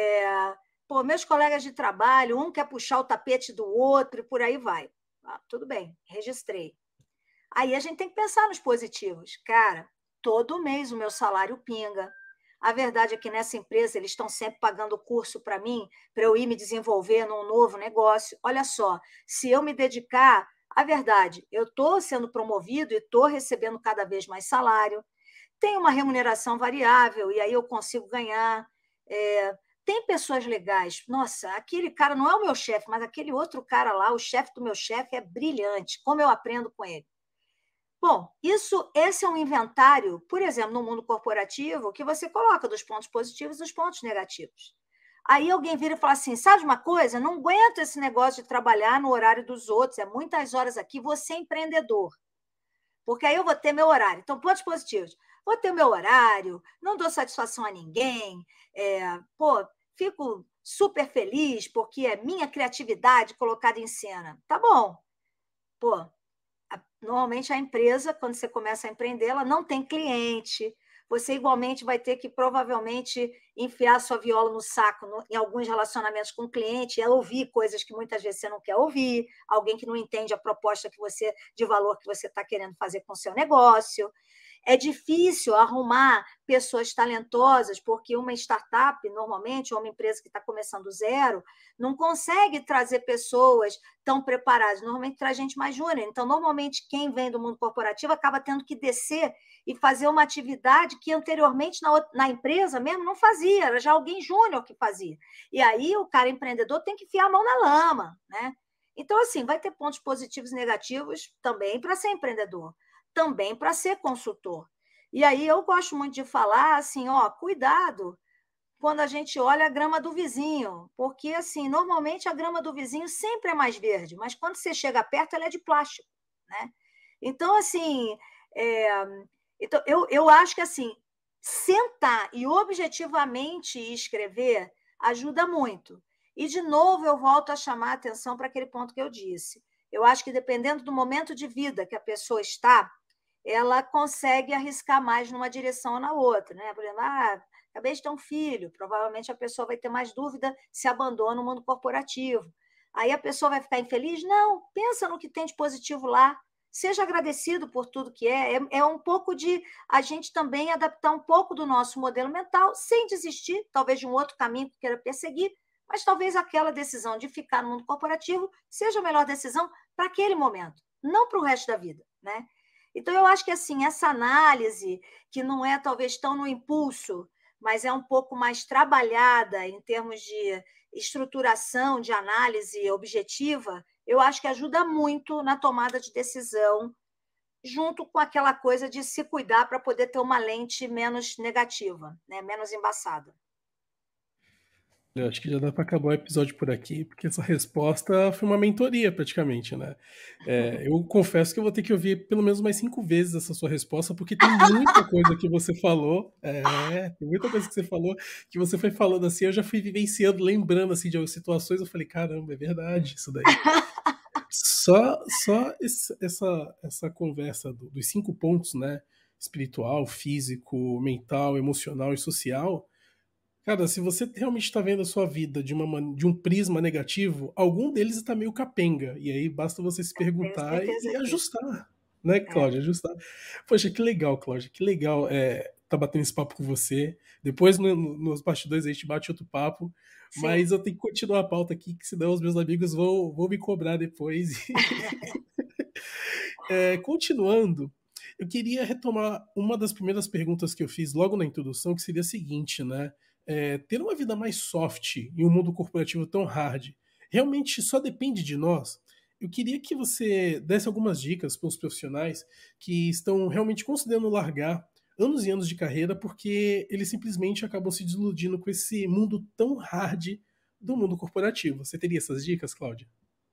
meus colegas de trabalho, um quer puxar o tapete do outro, e por aí vai. Tudo bem, registrei. Aí a gente tem que pensar nos positivos. Cara, todo mês o meu salário pinga. A verdade é que nessa empresa eles estão sempre pagando curso para mim, para eu ir me desenvolver num novo negócio. Olha só, se eu me dedicar, a verdade, eu estou sendo promovido e estou recebendo cada vez mais salário. Tem uma remuneração variável e aí eu consigo ganhar. Tem pessoas legais. Nossa, aquele cara não é o meu chefe, mas aquele outro cara lá, o chefe do meu chefe, é brilhante. Como eu aprendo com ele. Bom, esse é um inventário, por exemplo, no mundo corporativo, que você coloca dos pontos positivos e dos pontos negativos. Aí alguém vira e fala assim, sabe uma coisa? Não aguento esse negócio de trabalhar no horário dos outros, é muitas horas aqui, você é empreendedor. Porque aí eu vou ter meu horário. Então, pontos positivos. Vou ter meu horário, não dou satisfação a ninguém, fico super feliz porque é minha criatividade colocada em cena. Tá bom. Normalmente a empresa, quando você começa a empreender, ela não tem cliente, você igualmente vai ter que provavelmente enfiar sua viola no saco em alguns relacionamentos com o cliente, ouvir coisas que muitas vezes você não quer ouvir, alguém que não entende a proposta de valor que você está querendo fazer com o seu negócio. É difícil arrumar pessoas talentosas, porque uma startup, normalmente, ou uma empresa que está começando do zero, não consegue trazer pessoas tão preparadas. Normalmente traz gente mais júnior. Então, normalmente, quem vem do mundo corporativo acaba tendo que descer e fazer uma atividade que anteriormente na empresa mesmo não fazia, era já alguém júnior que fazia. E aí o cara empreendedor tem que enfiar a mão na lama, né? Então, assim, vai ter pontos positivos e negativos também para ser empreendedor, também para ser consultor. E aí eu gosto muito de falar assim, cuidado quando a gente olha a grama do vizinho, porque assim, normalmente a grama do vizinho sempre é mais verde, mas quando você chega perto, ela é de plástico, né? Então, assim, então, eu acho que assim, sentar e objetivamente escrever ajuda muito. E, de novo, eu volto a chamar a atenção para aquele ponto que eu disse. Eu acho que, dependendo do momento de vida que a pessoa está, ela consegue arriscar mais numa direção ou na outra, né? Por exemplo, acabei de ter um filho, provavelmente a pessoa vai ter mais dúvida se abandona no mundo corporativo. Aí a pessoa vai ficar infeliz? Não, pensa no que tem de positivo lá, seja agradecido por tudo que é um pouco de a gente também adaptar um pouco do nosso modelo mental, sem desistir, talvez de um outro caminho que queira perseguir, mas talvez aquela decisão de ficar no mundo corporativo seja a melhor decisão para aquele momento, não para o resto da vida, né? Então, eu acho que assim, essa análise, que não é talvez tão no impulso, mas é um pouco mais trabalhada em termos de estruturação, de análise objetiva, eu acho que ajuda muito na tomada de decisão, junto com aquela coisa de se cuidar para poder ter uma lente menos negativa, né? Menos embaçada. Eu acho que já dá para acabar o episódio por aqui, porque essa resposta foi uma mentoria, praticamente, né? Eu confesso que eu vou ter que ouvir pelo menos mais 5 vezes essa sua resposta, porque tem muita coisa que você falou. Tem muita coisa que você falou, que você foi falando assim, eu já fui vivenciando, lembrando assim, de algumas situações, eu falei, caramba, é verdade isso daí. Só essa conversa dos 5 pontos, né? Espiritual, físico, mental, emocional e social. Cara, se você realmente está vendo a sua vida de um prisma negativo, algum deles está meio capenga. E aí basta você se perguntar e ajustar. Né, Cláudia? Ajustar. Poxa, que legal, Cláudia. Que legal tá batendo esse papo com você. Depois, nos bastidores, a gente bate outro papo. Sim. Mas eu tenho que continuar a pauta aqui, que senão os meus amigos vão me cobrar depois. Continuando, eu queria retomar uma das primeiras perguntas que eu fiz logo na introdução, que seria a seguinte, né? Ter uma vida mais soft em um mundo corporativo tão hard, realmente só depende de nós? Eu queria que você desse algumas dicas para os profissionais que estão realmente considerando largar anos e anos de carreira porque eles simplesmente acabam se desiludindo com esse mundo tão hard do mundo corporativo. Você teria essas dicas, Cláudia?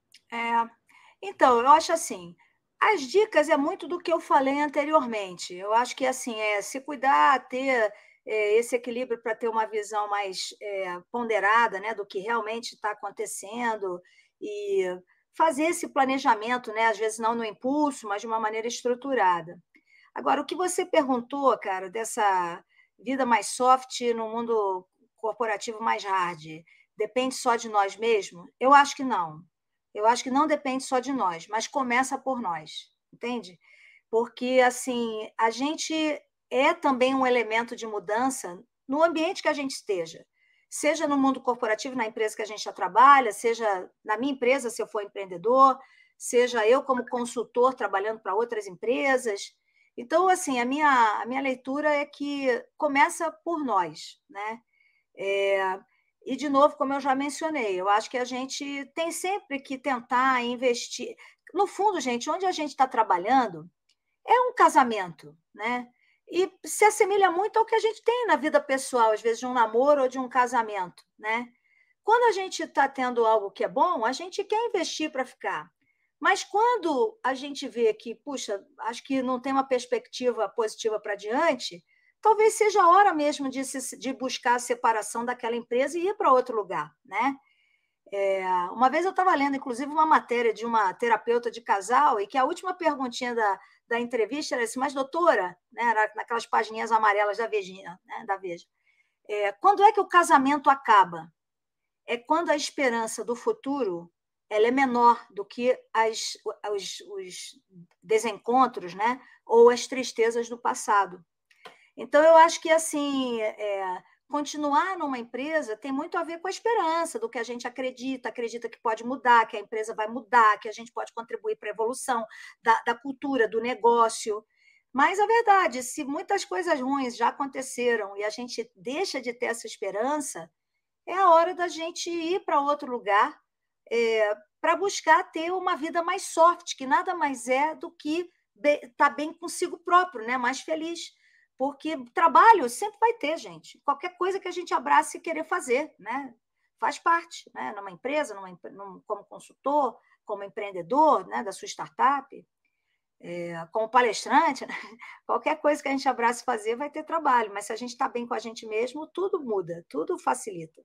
Então, eu acho assim, as dicas é muito do que eu falei anteriormente. Eu acho que assim, se cuidar, ter esse equilíbrio para ter uma visão mais ponderada, né, do que realmente está acontecendo e fazer esse planejamento, né, às vezes não no impulso, mas de uma maneira estruturada. Agora, o que você perguntou, cara, dessa vida mais soft no mundo corporativo mais hard, depende só de nós mesmos? Eu acho que não. Eu acho que não depende só de nós, mas começa por nós, entende? Porque, assim, a gente é também um elemento de mudança no ambiente que a gente esteja. Seja no mundo corporativo, na empresa que a gente já trabalha, seja na minha empresa, se eu for empreendedor, seja eu como consultor trabalhando para outras empresas. Então, assim, a minha leitura é que começa por nós, né? E, de novo, como eu já mencionei, eu acho que a gente tem sempre que tentar investir. No fundo, gente, onde a gente está trabalhando é um casamento, né? E se assemelha muito ao que a gente tem na vida pessoal, às vezes de um namoro ou de um casamento, né? Quando a gente está tendo algo que é bom, a gente quer investir para ficar. Mas quando a gente vê que, puxa, acho que não tem uma perspectiva positiva para diante, talvez seja a hora mesmo de buscar a separação daquela empresa e ir para outro lugar, né? Uma vez eu estava lendo, inclusive, uma matéria de uma terapeuta de casal e que a última perguntinha da entrevista era assim, mas doutora, né, naquelas pagininhas amarelas da Vejinha, né, da Veja, quando é que o casamento acaba? É quando a esperança do futuro ela é menor do que os desencontros, né, ou as tristezas do passado. Então, eu acho que assim, continuar numa empresa tem muito a ver com a esperança do que a gente acredita que pode mudar, que a empresa vai mudar, que a gente pode contribuir para a evolução da cultura, do negócio. Mas a verdade, se muitas coisas ruins já aconteceram e a gente deixa de ter essa esperança, é a hora da gente ir para outro lugar para buscar ter uma vida mais soft, que nada mais é do que estar bem consigo próprio, né? Mais feliz. Porque trabalho sempre vai ter, gente. Qualquer coisa que a gente abrace e querer fazer, né? Faz parte, né? Numa empresa, como consultor, como empreendedor, né? Da sua startup, como palestrante, né? Qualquer coisa que a gente abrace e fazer vai ter trabalho. Mas se a gente está bem com a gente mesmo, tudo muda, tudo facilita.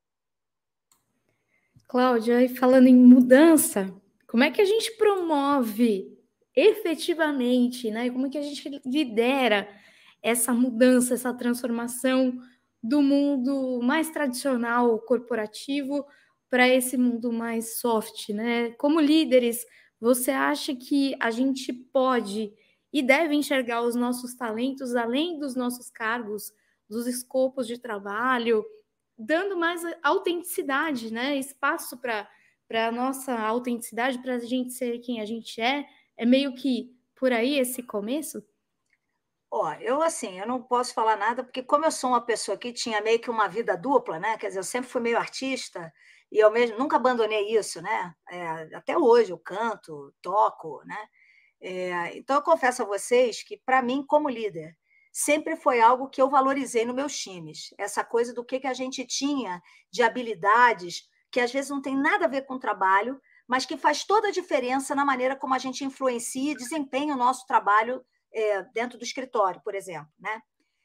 Cláudia, e falando em mudança, como é que a gente promove efetivamente, né? Como que a gente lidera essa mudança, essa transformação do mundo mais tradicional, corporativo, para esse mundo mais soft, né? Como líderes, você acha que a gente pode e deve enxergar os nossos talentos além dos nossos cargos, dos escopos de trabalho, dando mais autenticidade, né? Espaço para a nossa autenticidade, para a gente ser quem a gente é? É meio que por aí esse começo? Ó, eu assim, eu não posso falar nada, porque como eu sou uma pessoa que tinha meio que uma vida dupla, né? Quer dizer, eu sempre fui meio artista, e eu mesmo nunca abandonei isso, né? Até hoje eu canto, toco, né? Então eu confesso a vocês que, para mim, como líder, sempre foi algo que eu valorizei nos meus times. Essa coisa do que a gente tinha de habilidades, que às vezes não tem nada a ver com o trabalho, mas que faz toda a diferença na maneira como a gente influencia e desempenha o nosso trabalho dentro do escritório, por exemplo, né?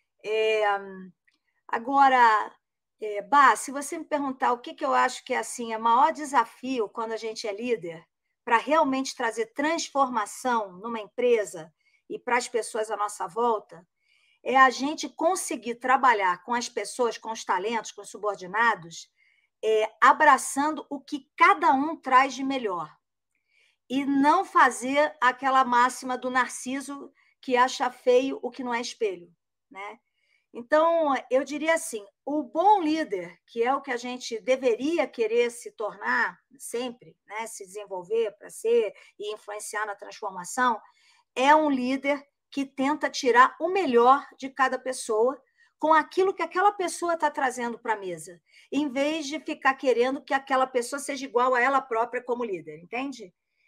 Agora, Bah, se você me perguntar o que eu acho que é assim, o maior desafio quando a gente é líder, para realmente trazer transformação numa empresa e para as pessoas à nossa volta, é a gente conseguir trabalhar com as pessoas, com os talentos, com os subordinados, abraçando o que cada um traz de melhor. E não fazer aquela máxima do Narciso que acha feio o que não é espelho, né? Então, eu diria assim, o bom líder, que é o que a gente deveria querer se tornar sempre, né, se desenvolver para ser e influenciar na transformação, é um líder que tenta tirar o melhor de cada pessoa com aquilo que aquela pessoa está trazendo para a mesa, em vez de ficar querendo que aquela pessoa seja igual a ela própria como líder, entende?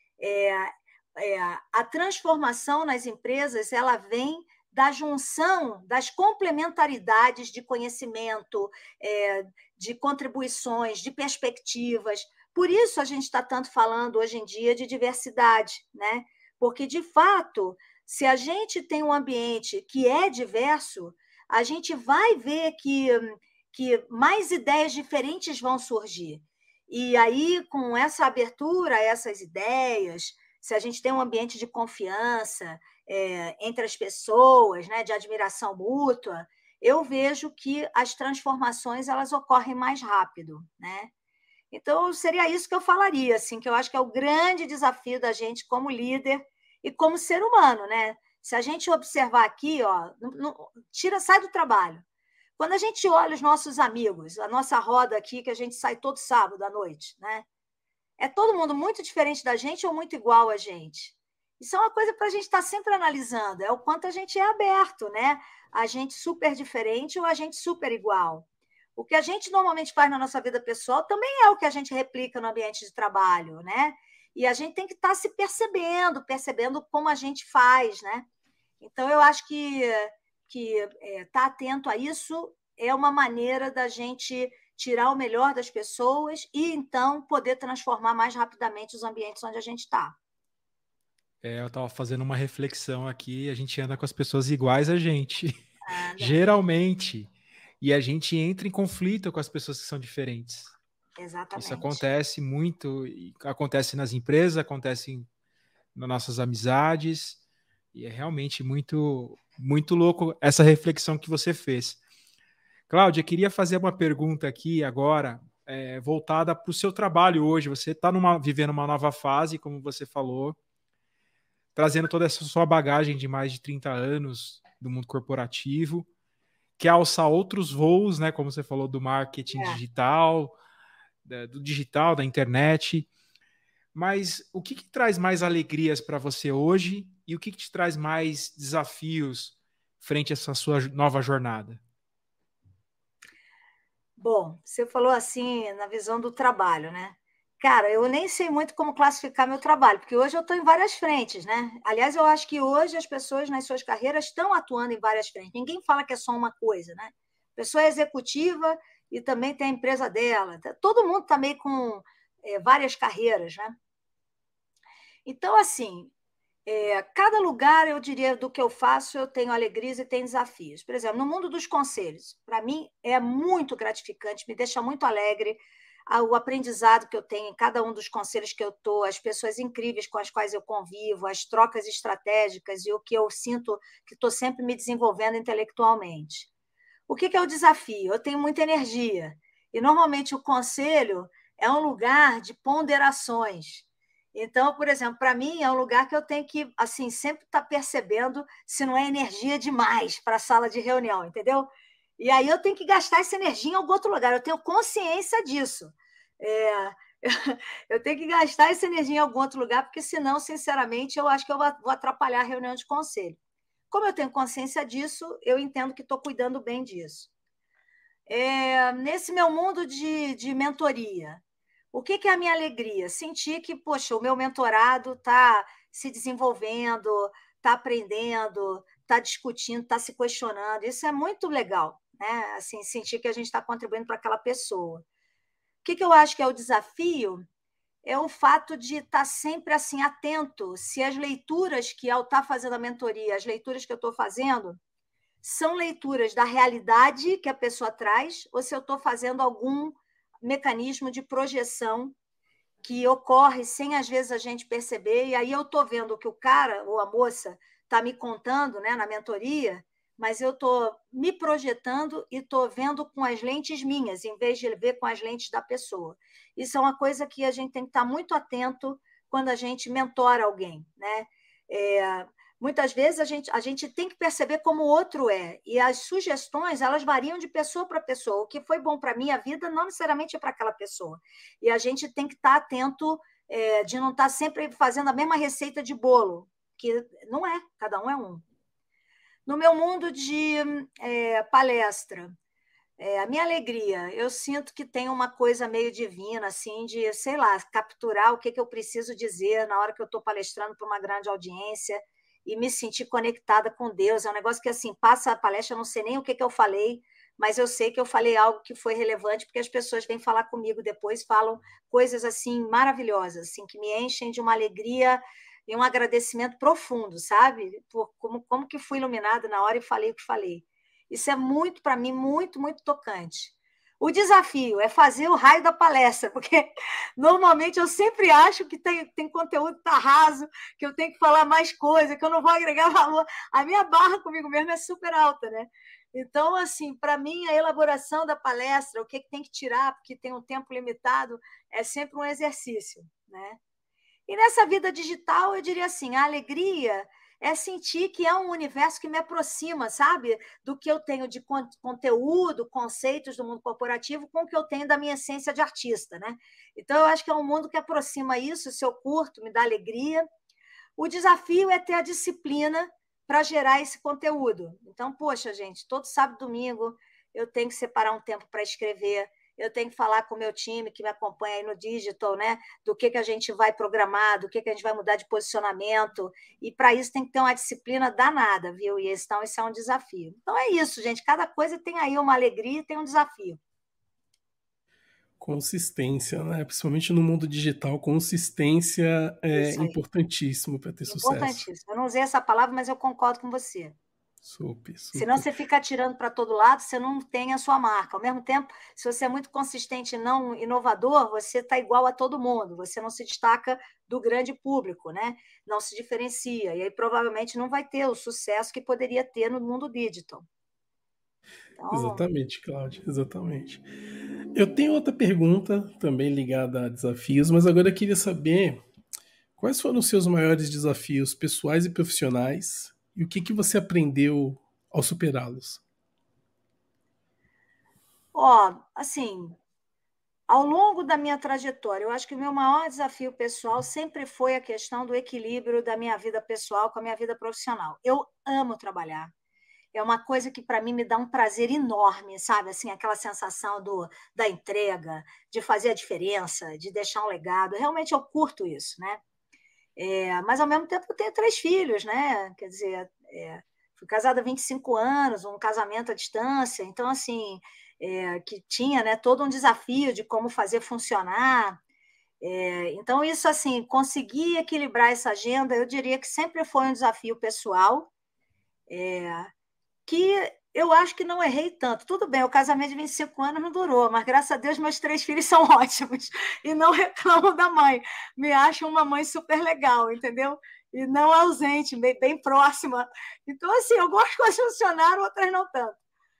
A transformação nas empresas ela vem da junção das complementaridades de conhecimento, de contribuições, de perspectivas. Por isso a gente está tanto falando hoje em dia de diversidade, né? Porque, de fato, se a gente tem um ambiente que é diverso, a gente vai ver que mais ideias diferentes vão surgir. E aí, com essa abertura a essas ideias, se a gente tem um ambiente de confiança entre as pessoas, né, de admiração mútua, eu vejo que as transformações elas ocorrem mais rápido, né? Então, seria isso que eu falaria, assim, que eu acho que é o grande desafio da gente como líder e como ser humano, né? Se a gente observar aqui, ó, sai do trabalho. Quando a gente olha os nossos amigos, a nossa roda aqui, que a gente sai todo sábado à noite, né? É todo mundo muito diferente da gente ou muito igual a gente? Isso é uma coisa para a gente estar sempre analisando, é o quanto a gente é aberto, né? A gente super diferente ou a gente super igual. O que a gente normalmente faz na nossa vida pessoal também é o que a gente replica no ambiente de trabalho, né? E a gente tem que estar se percebendo como a gente faz, né? Então, eu acho que estar atento a isso é uma maneira da gente tirar o melhor das pessoas e, então, poder transformar mais rapidamente os ambientes onde a gente está. Eu estava fazendo uma reflexão aqui, a gente anda com as pessoas iguais a gente, geralmente, e a gente entra em conflito com as pessoas que são diferentes. Exatamente. Isso acontece muito, acontece nas empresas, acontece nas nossas amizades, e é realmente muito, muito louco essa reflexão que você fez. Cláudia, queria fazer uma pergunta aqui agora, voltada para o seu trabalho hoje. Você está vivendo uma nova fase, como você falou, trazendo toda essa sua bagagem de mais de 30 anos do mundo corporativo, quer alçar outros voos, né, como você falou, do marketing digital, do digital, da internet. Mas o que traz mais alegrias para você hoje e o que te traz mais desafios frente a essa sua nova jornada? Bom, você falou assim na visão do trabalho, né? Cara, eu nem sei muito como classificar meu trabalho, porque hoje eu estou em várias frentes, né? Aliás, eu acho que hoje as pessoas nas suas carreiras estão atuando em várias frentes. Ninguém fala que é só uma coisa, né? A pessoa é executiva e também tem a empresa dela. Todo mundo está meio com várias carreiras, né? Então, assim, cada lugar, eu diria, do que eu faço, eu tenho alegrias e tenho desafios. Por exemplo, no mundo dos conselhos, para mim é muito gratificante, me deixa muito alegre o aprendizado que eu tenho em cada um dos conselhos que eu estou, as pessoas incríveis com as quais eu convivo, as trocas estratégicas e o que eu sinto que estou sempre me desenvolvendo intelectualmente. O que é o desafio? Eu tenho muita energia. E, normalmente, o conselho é um lugar de ponderações. Então, por exemplo, para mim, é um lugar que eu tenho que assim, sempre estar percebendo se não é energia demais para a sala de reunião, entendeu? E aí eu tenho que gastar essa energia em algum outro lugar. Eu tenho consciência disso. Eu tenho que gastar essa energia em algum outro lugar, porque, senão, sinceramente, eu acho que eu vou atrapalhar a reunião de conselho. Como eu tenho consciência disso, eu entendo que estou cuidando bem disso. Nesse meu mundo de mentoria, o que é a minha alegria? Sentir que, poxa, o meu mentorado está se desenvolvendo, está aprendendo, está discutindo, está se questionando. Isso é muito legal, né? Assim, sentir que a gente está contribuindo para aquela pessoa. O que eu acho que é o desafio? É o fato de estar sempre assim atento se as leituras que, ao estar fazendo a mentoria, as leituras que eu estou fazendo, são leituras da realidade que a pessoa traz, ou se eu estou fazendo algum mecanismo de projeção que ocorre sem, às vezes, a gente perceber, e aí eu estou vendo o que o cara ou a moça está me contando, né, na mentoria, mas eu estou me projetando e estou vendo com as lentes minhas, em vez de ver com as lentes da pessoa. Isso é uma coisa que a gente tem que estar muito atento quando a gente mentora alguém, né? Muitas vezes a gente tem que perceber como o outro é, e as sugestões, elas variam de pessoa para pessoa. O que foi bom para a minha vida não necessariamente é para aquela pessoa. E a gente tem que estar atento de não estar sempre fazendo a mesma receita de bolo, que não é, cada um é um. No meu mundo de palestra, a minha alegria, eu sinto que tem uma coisa meio divina, assim, de, sei lá, capturar o que eu preciso dizer na hora que eu estou palestrando para uma grande audiência e me sentir conectada com Deus. É um negócio que, assim, passa a palestra, eu não sei nem o que eu falei, mas eu sei que eu falei algo que foi relevante, porque as pessoas vêm falar comigo depois, falam coisas, assim, maravilhosas, assim, que me enchem de uma alegria e um agradecimento profundo, sabe? Por como que fui iluminada na hora e falei o que falei. Isso é muito, para mim, muito, muito tocante. O desafio é fazer o raio da palestra, porque normalmente eu sempre acho que tem conteúdo que está raso, que eu tenho que falar mais coisa, que eu não vou agregar valor. A minha barra comigo mesmo é super alta, né? Então, assim, para mim, a elaboração da palestra, o que tem que tirar, porque tem um tempo limitado, é sempre um exercício, né? E nessa vida digital, eu diria assim, a alegria é sentir que é um universo que me aproxima, sabe? Do que eu tenho de conteúdo, conceitos do mundo corporativo com o que eu tenho da minha essência de artista, né? Então, eu acho que é um mundo que aproxima isso, se eu curto, me dá alegria. O desafio é ter a disciplina para gerar esse conteúdo. Então, poxa, gente, todo sábado e domingo eu tenho que separar um tempo para escrever, eu tenho que falar com o meu time que me acompanha aí no digital, né? Do que a gente vai programar, do que a gente vai mudar de posicionamento, e para isso tem que ter uma disciplina danada, viu? E então, esse é um desafio. Então é isso, gente, cada coisa tem aí uma alegria e tem um desafio. Consistência, né? Principalmente no mundo digital, consistência é importantíssimo para ter sucesso. Importantíssimo. Eu não usei essa palavra, mas eu concordo com você. Super. Senão você fica atirando para todo lado, você não tem a sua marca. Ao mesmo tempo, se você é muito consistente e não inovador, você está igual a todo mundo, você não se destaca do grande público, né? Não se diferencia, e aí provavelmente não vai ter o sucesso que poderia ter no mundo digital. Então... Exatamente, Cláudia, exatamente. Eu tenho outra pergunta também ligada a desafios, mas agora eu queria saber quais foram os seus maiores desafios pessoais e profissionais e o que você aprendeu ao superá-los? Assim, ao longo da minha trajetória, eu acho que o meu maior desafio pessoal sempre foi a questão do equilíbrio da minha vida pessoal com a minha vida profissional. Eu amo trabalhar. É uma coisa que, para mim, me dá um prazer enorme, sabe? Assim, aquela sensação da entrega, de fazer a diferença, de deixar um legado. Realmente eu curto isso, né? Mas, ao mesmo tempo, eu tenho 3 filhos, né? Quer dizer, fui casada há 25 anos, um casamento à distância. Então, assim, que tinha, né, todo um desafio de como fazer funcionar. Então, isso, assim, conseguir equilibrar essa agenda, eu diria que sempre foi um desafio pessoal, que eu acho que não errei tanto. Tudo bem, o casamento de 25 anos não durou, mas graças a Deus meus 3 filhos são ótimos e não reclamam da mãe. Me acham uma mãe super legal, entendeu? E não ausente, bem próxima. Então, assim, eu gosto que elas funcionaram, outras não tanto.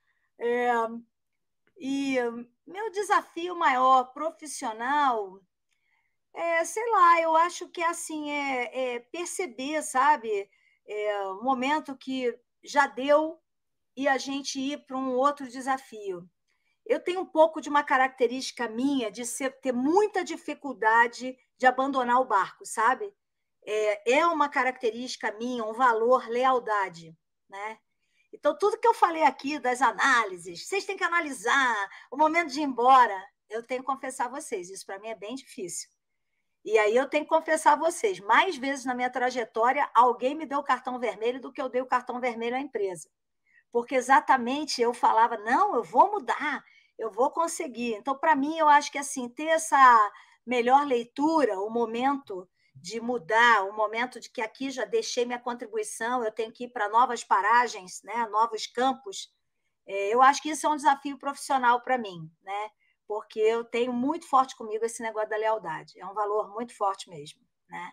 E meu desafio maior profissional, sei lá, eu acho que assim, perceber, sabe, o momento que já deu e a gente ir para um outro desafio. Eu tenho um pouco de uma característica minha de ter muita dificuldade de abandonar o barco, sabe? É uma característica minha, um valor, lealdade, né? Então, tudo que eu falei aqui das análises, vocês têm que analisar o momento de ir embora, eu tenho que confessar a vocês, isso para mim é bem difícil. E aí eu tenho que confessar a vocês, mais vezes na minha trajetória, alguém me deu o cartão vermelho do que eu dei o cartão vermelho à empresa. Porque exatamente eu falava, não, eu vou mudar, eu vou conseguir. Então, para mim, eu acho que assim, ter essa melhor leitura, o momento de mudar, o momento de que aqui já deixei minha contribuição, eu tenho que ir para novas paragens, né, novos campos, eu acho que isso é um desafio profissional para mim, né? Porque eu tenho muito forte comigo esse negócio da lealdade, é um valor muito forte mesmo, né?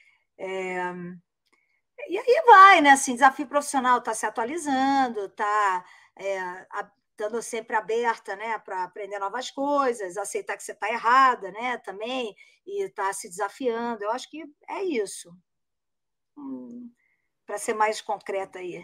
E aí vai, né? Assim, desafio profissional está se atualizando, está estando sempre aberta, né, para aprender novas coisas, aceitar que você está errada, né, também, e está se desafiando. Eu acho que é isso. Para ser mais concreta aí.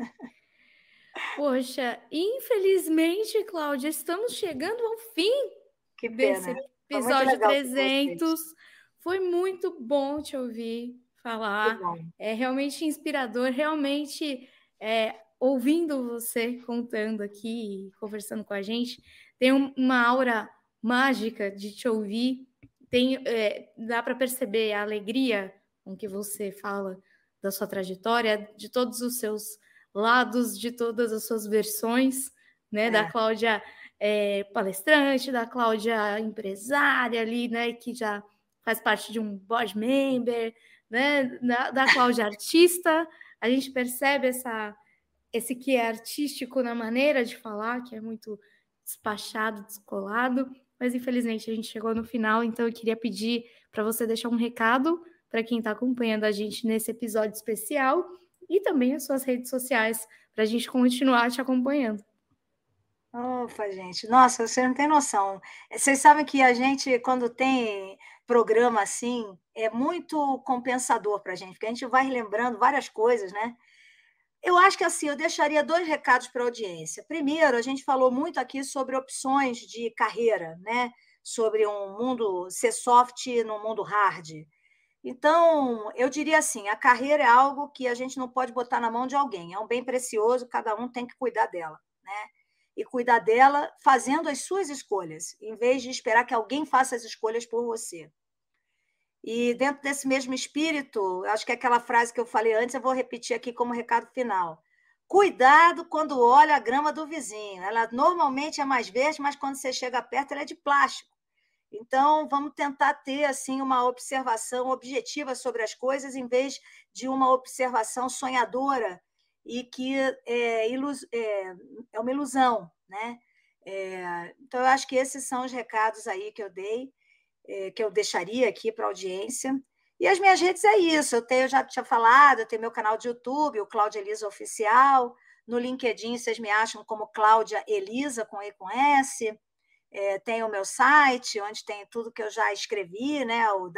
Poxa, infelizmente, Cláudia, estamos chegando ao fim desse episódio 300. Foi muito bom te ouvir falar. É realmente inspirador, realmente ouvindo você contando aqui, conversando com a gente, tem uma aura mágica de te ouvir. Dá para perceber a alegria com que você fala da sua trajetória, de todos os seus lados, de todas as suas versões, né? Da Cláudia palestrante, da Cláudia empresária ali, né? Que já faz parte de um board member, né? Da Cláudia artista. A gente percebe esse que é artístico na maneira de falar, que é muito despachado, descolado, mas infelizmente a gente chegou no final, então eu queria pedir para você deixar um recado para quem está acompanhando a gente nesse episódio especial e também as suas redes sociais, para a gente continuar te acompanhando. Opa, gente, nossa, você não tem noção. Vocês sabem que a gente, quando tem programa assim, é muito compensador para a gente, porque a gente vai lembrando várias coisas, né? Eu acho que assim, eu deixaria 2 recados para a audiência. Primeiro, a gente falou muito aqui sobre opções de carreira, né? Sobre um mundo ser soft no mundo hard. Então, eu diria assim, a carreira é algo que a gente não pode botar na mão de alguém, é um bem precioso, cada um tem que cuidar dela, né? E cuidar dela fazendo as suas escolhas, em vez de esperar que alguém faça as escolhas por você. E dentro desse mesmo espírito, acho que aquela frase que eu falei antes, eu vou repetir aqui como recado final. Cuidado quando olha a grama do vizinho. Ela normalmente é mais verde, mas quando você chega perto, ela é de plástico. Então, vamos tentar ter assim uma observação objetiva sobre as coisas, em vez de uma observação sonhadora e que é uma ilusão, né? Então, eu acho que esses são os recados aí que eu dei, que eu deixaria aqui para a audiência. E as minhas redes é isso, eu já tinha falado, eu tenho meu canal de YouTube, o Cláudia Elisa Oficial, no LinkedIn vocês me acham como Cláudia Elisa, com E com S, tem o meu site, onde tem tudo que eu já escrevi, né, o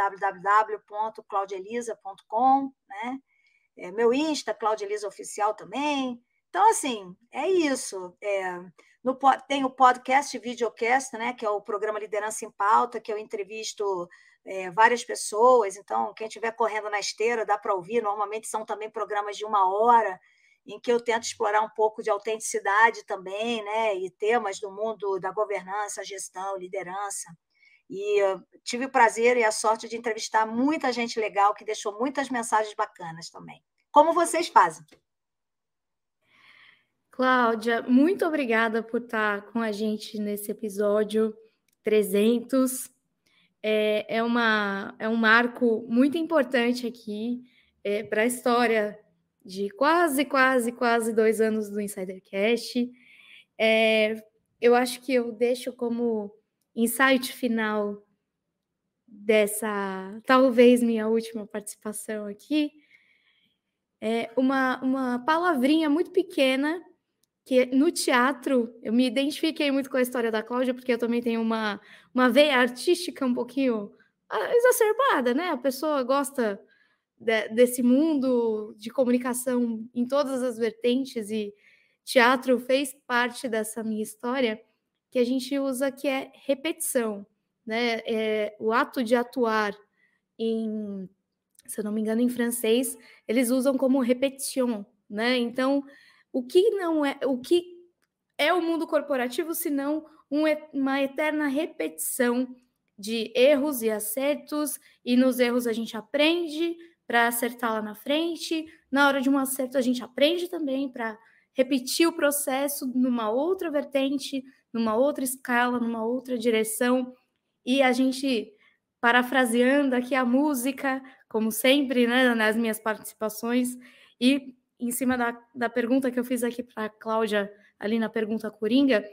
www.claudielisa.com, né, meu Insta, Cláudia Elisa Oficial também. Então, assim, é isso. Tem o podcast Videocast, né, que é o programa Liderança em Pauta, que eu entrevisto várias pessoas. Então, quem estiver correndo na esteira, dá para ouvir. Normalmente são também programas de 1 hora, em que eu tento explorar um pouco de autenticidade também, né, e temas do mundo da governança, gestão, liderança. E eu tive o prazer e a sorte de entrevistar muita gente legal que deixou muitas mensagens bacanas também. Como vocês fazem? Cláudia, muito obrigada por estar com a gente nesse episódio 300. É um marco muito importante aqui para a história de quase 2 anos do InsiderCast. Eu acho que eu deixo como insight final dessa, talvez, minha última participação aqui, uma palavrinha muito pequena, que no teatro, eu me identifiquei muito com a história da Cláudia, porque eu também tenho uma veia artística um pouquinho exacerbada, né? A pessoa gosta desse mundo de comunicação em todas as vertentes, e teatro fez parte dessa minha história, que a gente usa, que é repetição, né? O ato de atuar se eu não me engano, em francês, eles usam como répétition, né? Então, o que é o mundo corporativo, senão uma eterna repetição de erros e acertos, e nos erros a gente aprende para acertar lá na frente, na hora de um acerto a gente aprende também para repetir o processo numa outra vertente, numa outra escala, numa outra direção, e a gente, parafraseando aqui a música, como sempre, né, nas minhas participações, e em cima da pergunta que eu fiz aqui para a Cláudia, ali na pergunta coringa,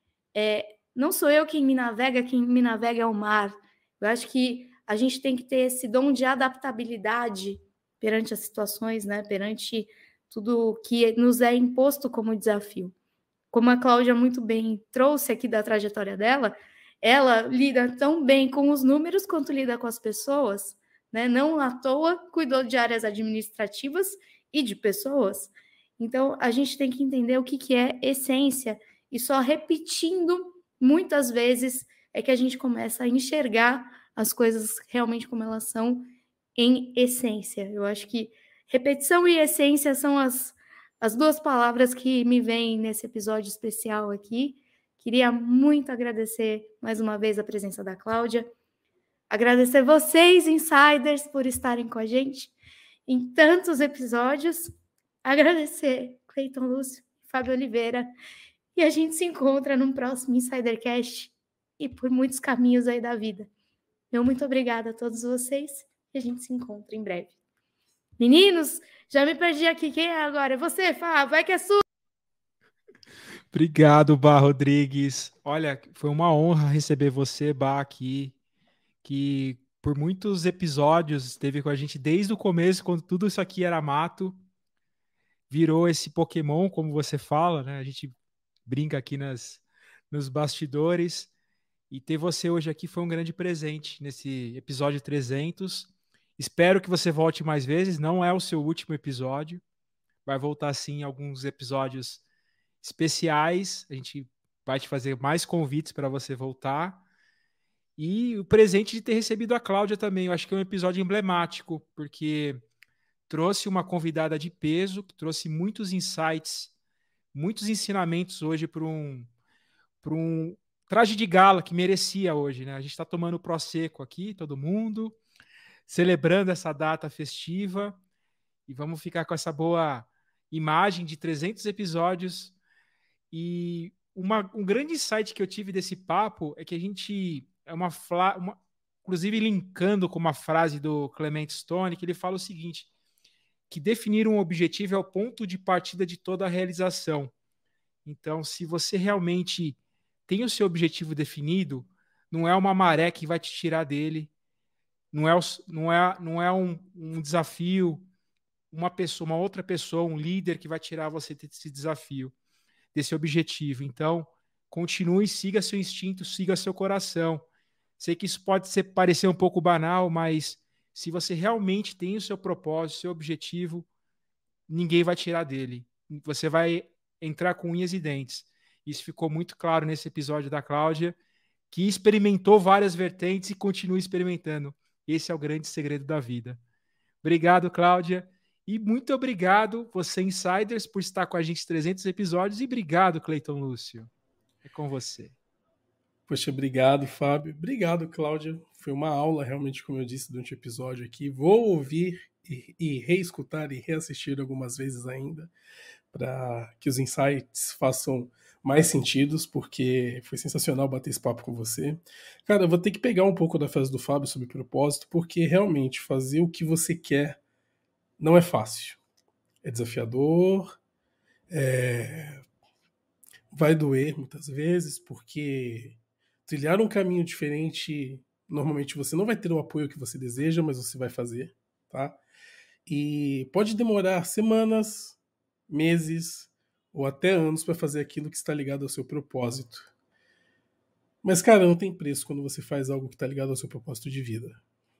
não sou eu quem me navega é o mar. Eu acho que a gente tem que ter esse dom de adaptabilidade perante as situações, né, perante tudo que nos é imposto como desafio. Como a Cláudia muito bem trouxe aqui da trajetória dela, ela lida tão bem com os números quanto lida com as pessoas, né? Não à toa cuidou de áreas administrativas e de pessoas. Então, a gente tem que entender o que é essência, e só repetindo muitas vezes é que a gente começa a enxergar as coisas realmente como elas são em essência. Eu acho que repetição e essência são as duas palavras que me vêm nesse episódio especial aqui. Queria muito agradecer mais uma vez a presença da Cláudia, agradecer vocês, insiders, por estarem com a gente em tantos episódios, agradecer Cleiton Lúcio, Fábio Oliveira, e a gente se encontra num próximo Insidercast e por muitos caminhos aí da vida. Meu muito obrigada a todos vocês e a gente se encontra em breve. Meninos, já me perdi aqui. Quem é agora? É você, Fábio? Vai que é sua! Obrigado, Bá Rodrigues. Olha, foi uma honra receber você, Bá, aqui, que por muitos episódios esteve com a gente desde o começo, quando tudo isso aqui era mato, virou esse Pokémon, como você fala, né? A gente brinca aqui nos bastidores, e ter você hoje aqui foi um grande presente nesse episódio 300. Espero que você volte mais vezes, não é o seu último episódio, vai voltar sim em alguns episódios especiais, a gente vai te fazer mais convites para você voltar. E o presente de ter recebido a Cláudia também, eu acho que é um episódio emblemático, porque trouxe uma convidada de peso, que trouxe muitos insights, muitos ensinamentos hoje para um traje de gala que merecia hoje, né? A gente está tomando Prosecco aqui, todo mundo, celebrando essa data festiva, e vamos ficar com essa boa imagem de 300 episódios. E um grande insight que eu tive desse papo é que a gente inclusive linkando com uma frase do Clement Stone, que ele fala o seguinte, que definir um objetivo é o ponto de partida de toda a realização. Então, se você realmente tem o seu objetivo definido, não é uma maré que vai te tirar dele, não é um desafio, uma outra pessoa, um líder que vai tirar você desse desafio, desse objetivo. Então, continue, siga seu instinto, siga seu coração. Sei que isso pode parecer um pouco banal, mas se você realmente tem o seu propósito, seu objetivo, ninguém vai tirar dele. Você vai entrar com unhas e dentes. Isso ficou muito claro nesse episódio da Cláudia, que experimentou várias vertentes e continua experimentando. Esse é o grande segredo da vida. Obrigado, Cláudia. E muito obrigado, você, Insiders, por estar com a gente 300 episódios. E obrigado, Cleiton Lúcio. É com você. Poxa, obrigado, Fábio. Obrigado, Cláudia. Foi uma aula, realmente, como eu disse, durante o episódio aqui. Vou ouvir e reescutar e reassistir algumas vezes ainda, para que os insights façam mais sentidos, porque foi sensacional bater esse papo com você. Cara, eu vou ter que pegar um pouco da frase do Fábio sobre propósito, porque realmente fazer o que você quer não é fácil. é desafiador, vai doer muitas vezes, porque trilhar um caminho diferente, normalmente você não vai ter o apoio que você deseja, mas você vai fazer, tá? E pode demorar semanas, meses ou até anos para fazer aquilo que está ligado ao seu propósito. Mas, cara, não tem preço quando você faz algo que está ligado ao seu propósito de vida.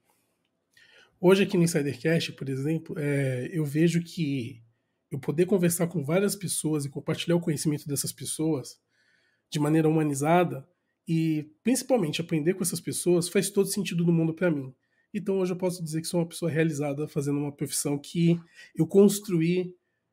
Hoje aqui no Insidercast, por exemplo, eu vejo que eu poder conversar com várias pessoas e compartilhar o conhecimento dessas pessoas de maneira humanizada e principalmente aprender com essas pessoas faz todo sentido no mundo para mim. Então hoje eu posso dizer que sou uma pessoa realizada fazendo uma profissão que eu construí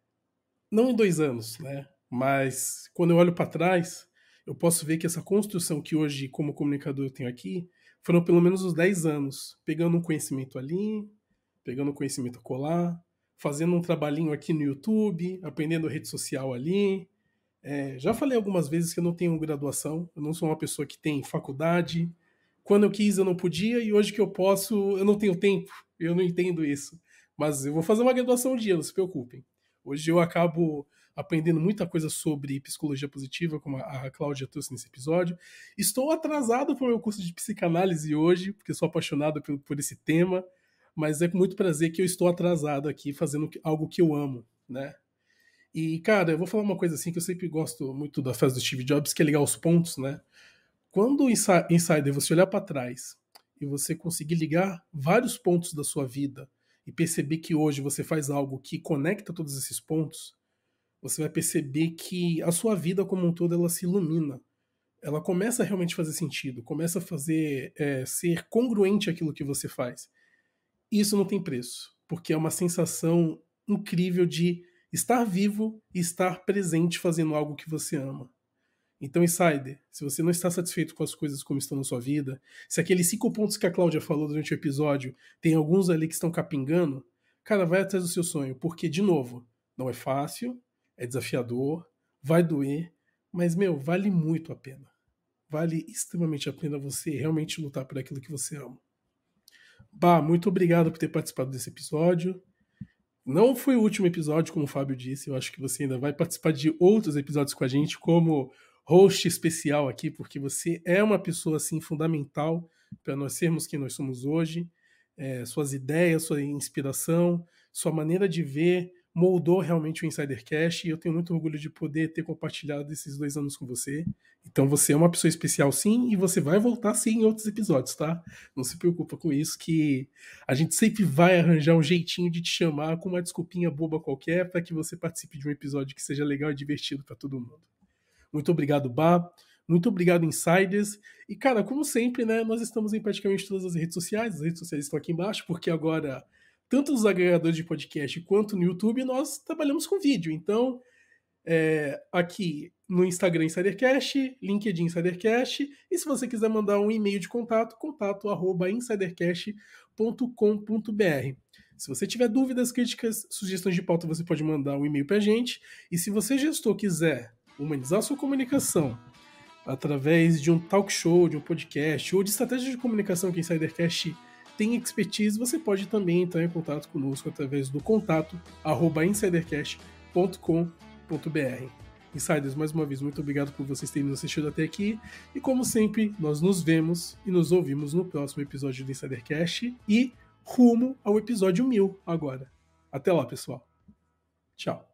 não em 2 anos, né? Mas quando eu olho para trás, eu posso ver que essa construção que hoje como comunicador eu tenho aqui foram pelo menos uns 10 anos, pegando um conhecimento ali, pegando um conhecimento acolá, fazendo um trabalhinho aqui no YouTube, aprendendo rede social ali. Já falei algumas vezes que eu não tenho graduação, eu não sou uma pessoa que tem faculdade. Quando eu quis eu não podia e hoje que eu posso eu não tenho tempo, eu não entendo isso. Mas eu vou fazer uma graduação um dia, não se preocupem. Hoje eu acabo aprendendo muita coisa sobre psicologia positiva, como a Cláudia trouxe nesse episódio. Estou atrasado para o meu curso de psicanálise hoje, porque sou apaixonado por esse tema, mas é com muito prazer que eu estou atrasado aqui fazendo algo que eu amo, né? E, cara, eu vou falar uma coisa assim que eu sempre gosto muito da frase do Steve Jobs, que é ligar os pontos, né? Quando Insider você olhar para trás e você conseguir ligar vários pontos da sua vida e perceber que hoje você faz algo que conecta todos esses pontos, você vai perceber que a sua vida como um todo ela se ilumina. Ela começa a realmente fazer sentido, começa a fazer ser congruente aquilo que você faz. E isso não tem preço, porque é uma sensação incrível de estar vivo e estar presente fazendo algo que você ama. Então, Insider, se você não está satisfeito com as coisas como estão na sua vida, se aqueles 5 pontos que a Cláudia falou durante o episódio, tem alguns ali que estão capingando, cara, vai atrás do seu sonho, porque, de novo, não é fácil, é desafiador, vai doer, mas, vale muito a pena. Vale extremamente a pena você realmente lutar por aquilo que você ama. Bah, muito obrigado por ter participado desse episódio. Não foi o último episódio, como o Fábio disse, eu acho que você ainda vai participar de outros episódios com a gente, como host especial aqui, porque você é uma pessoa assim fundamental para nós sermos quem nós somos hoje. Suas ideias, sua inspiração, sua maneira de ver moldou realmente o Insidercast e eu tenho muito orgulho de poder ter compartilhado esses 2 anos com você. Então você é uma pessoa especial sim e você vai voltar sim em outros episódios, tá? Não se preocupa com isso que a gente sempre vai arranjar um jeitinho de te chamar com uma desculpinha boba qualquer para que você participe de um episódio que seja legal e divertido para todo mundo. Muito obrigado, Bá. Muito obrigado, Insiders. E, cara, como sempre, né, nós estamos em praticamente todas as redes sociais. As redes sociais estão aqui embaixo, porque agora, tanto nos agregadores de podcast quanto no YouTube, nós trabalhamos com vídeo. Então, aqui no Instagram, Insidercast, LinkedIn, Insidercast. E se você quiser mandar um e-mail de contato, contato@insidercast.com.br. Se você tiver dúvidas, críticas, sugestões de pauta, você pode mandar um e-mail pra gente. E se você, gestor, quiser humanizar sua comunicação através de um talk show, de um podcast ou de estratégia de comunicação que o Insidercast tem expertise, você pode também entrar em contato conosco através do contato@insidercast.com.br. Insiders, mais uma vez, muito obrigado por vocês terem nos assistido até aqui e, como sempre, nós nos vemos e nos ouvimos no próximo episódio do Insidercast e rumo ao episódio 1000 agora. Até lá, pessoal. Tchau.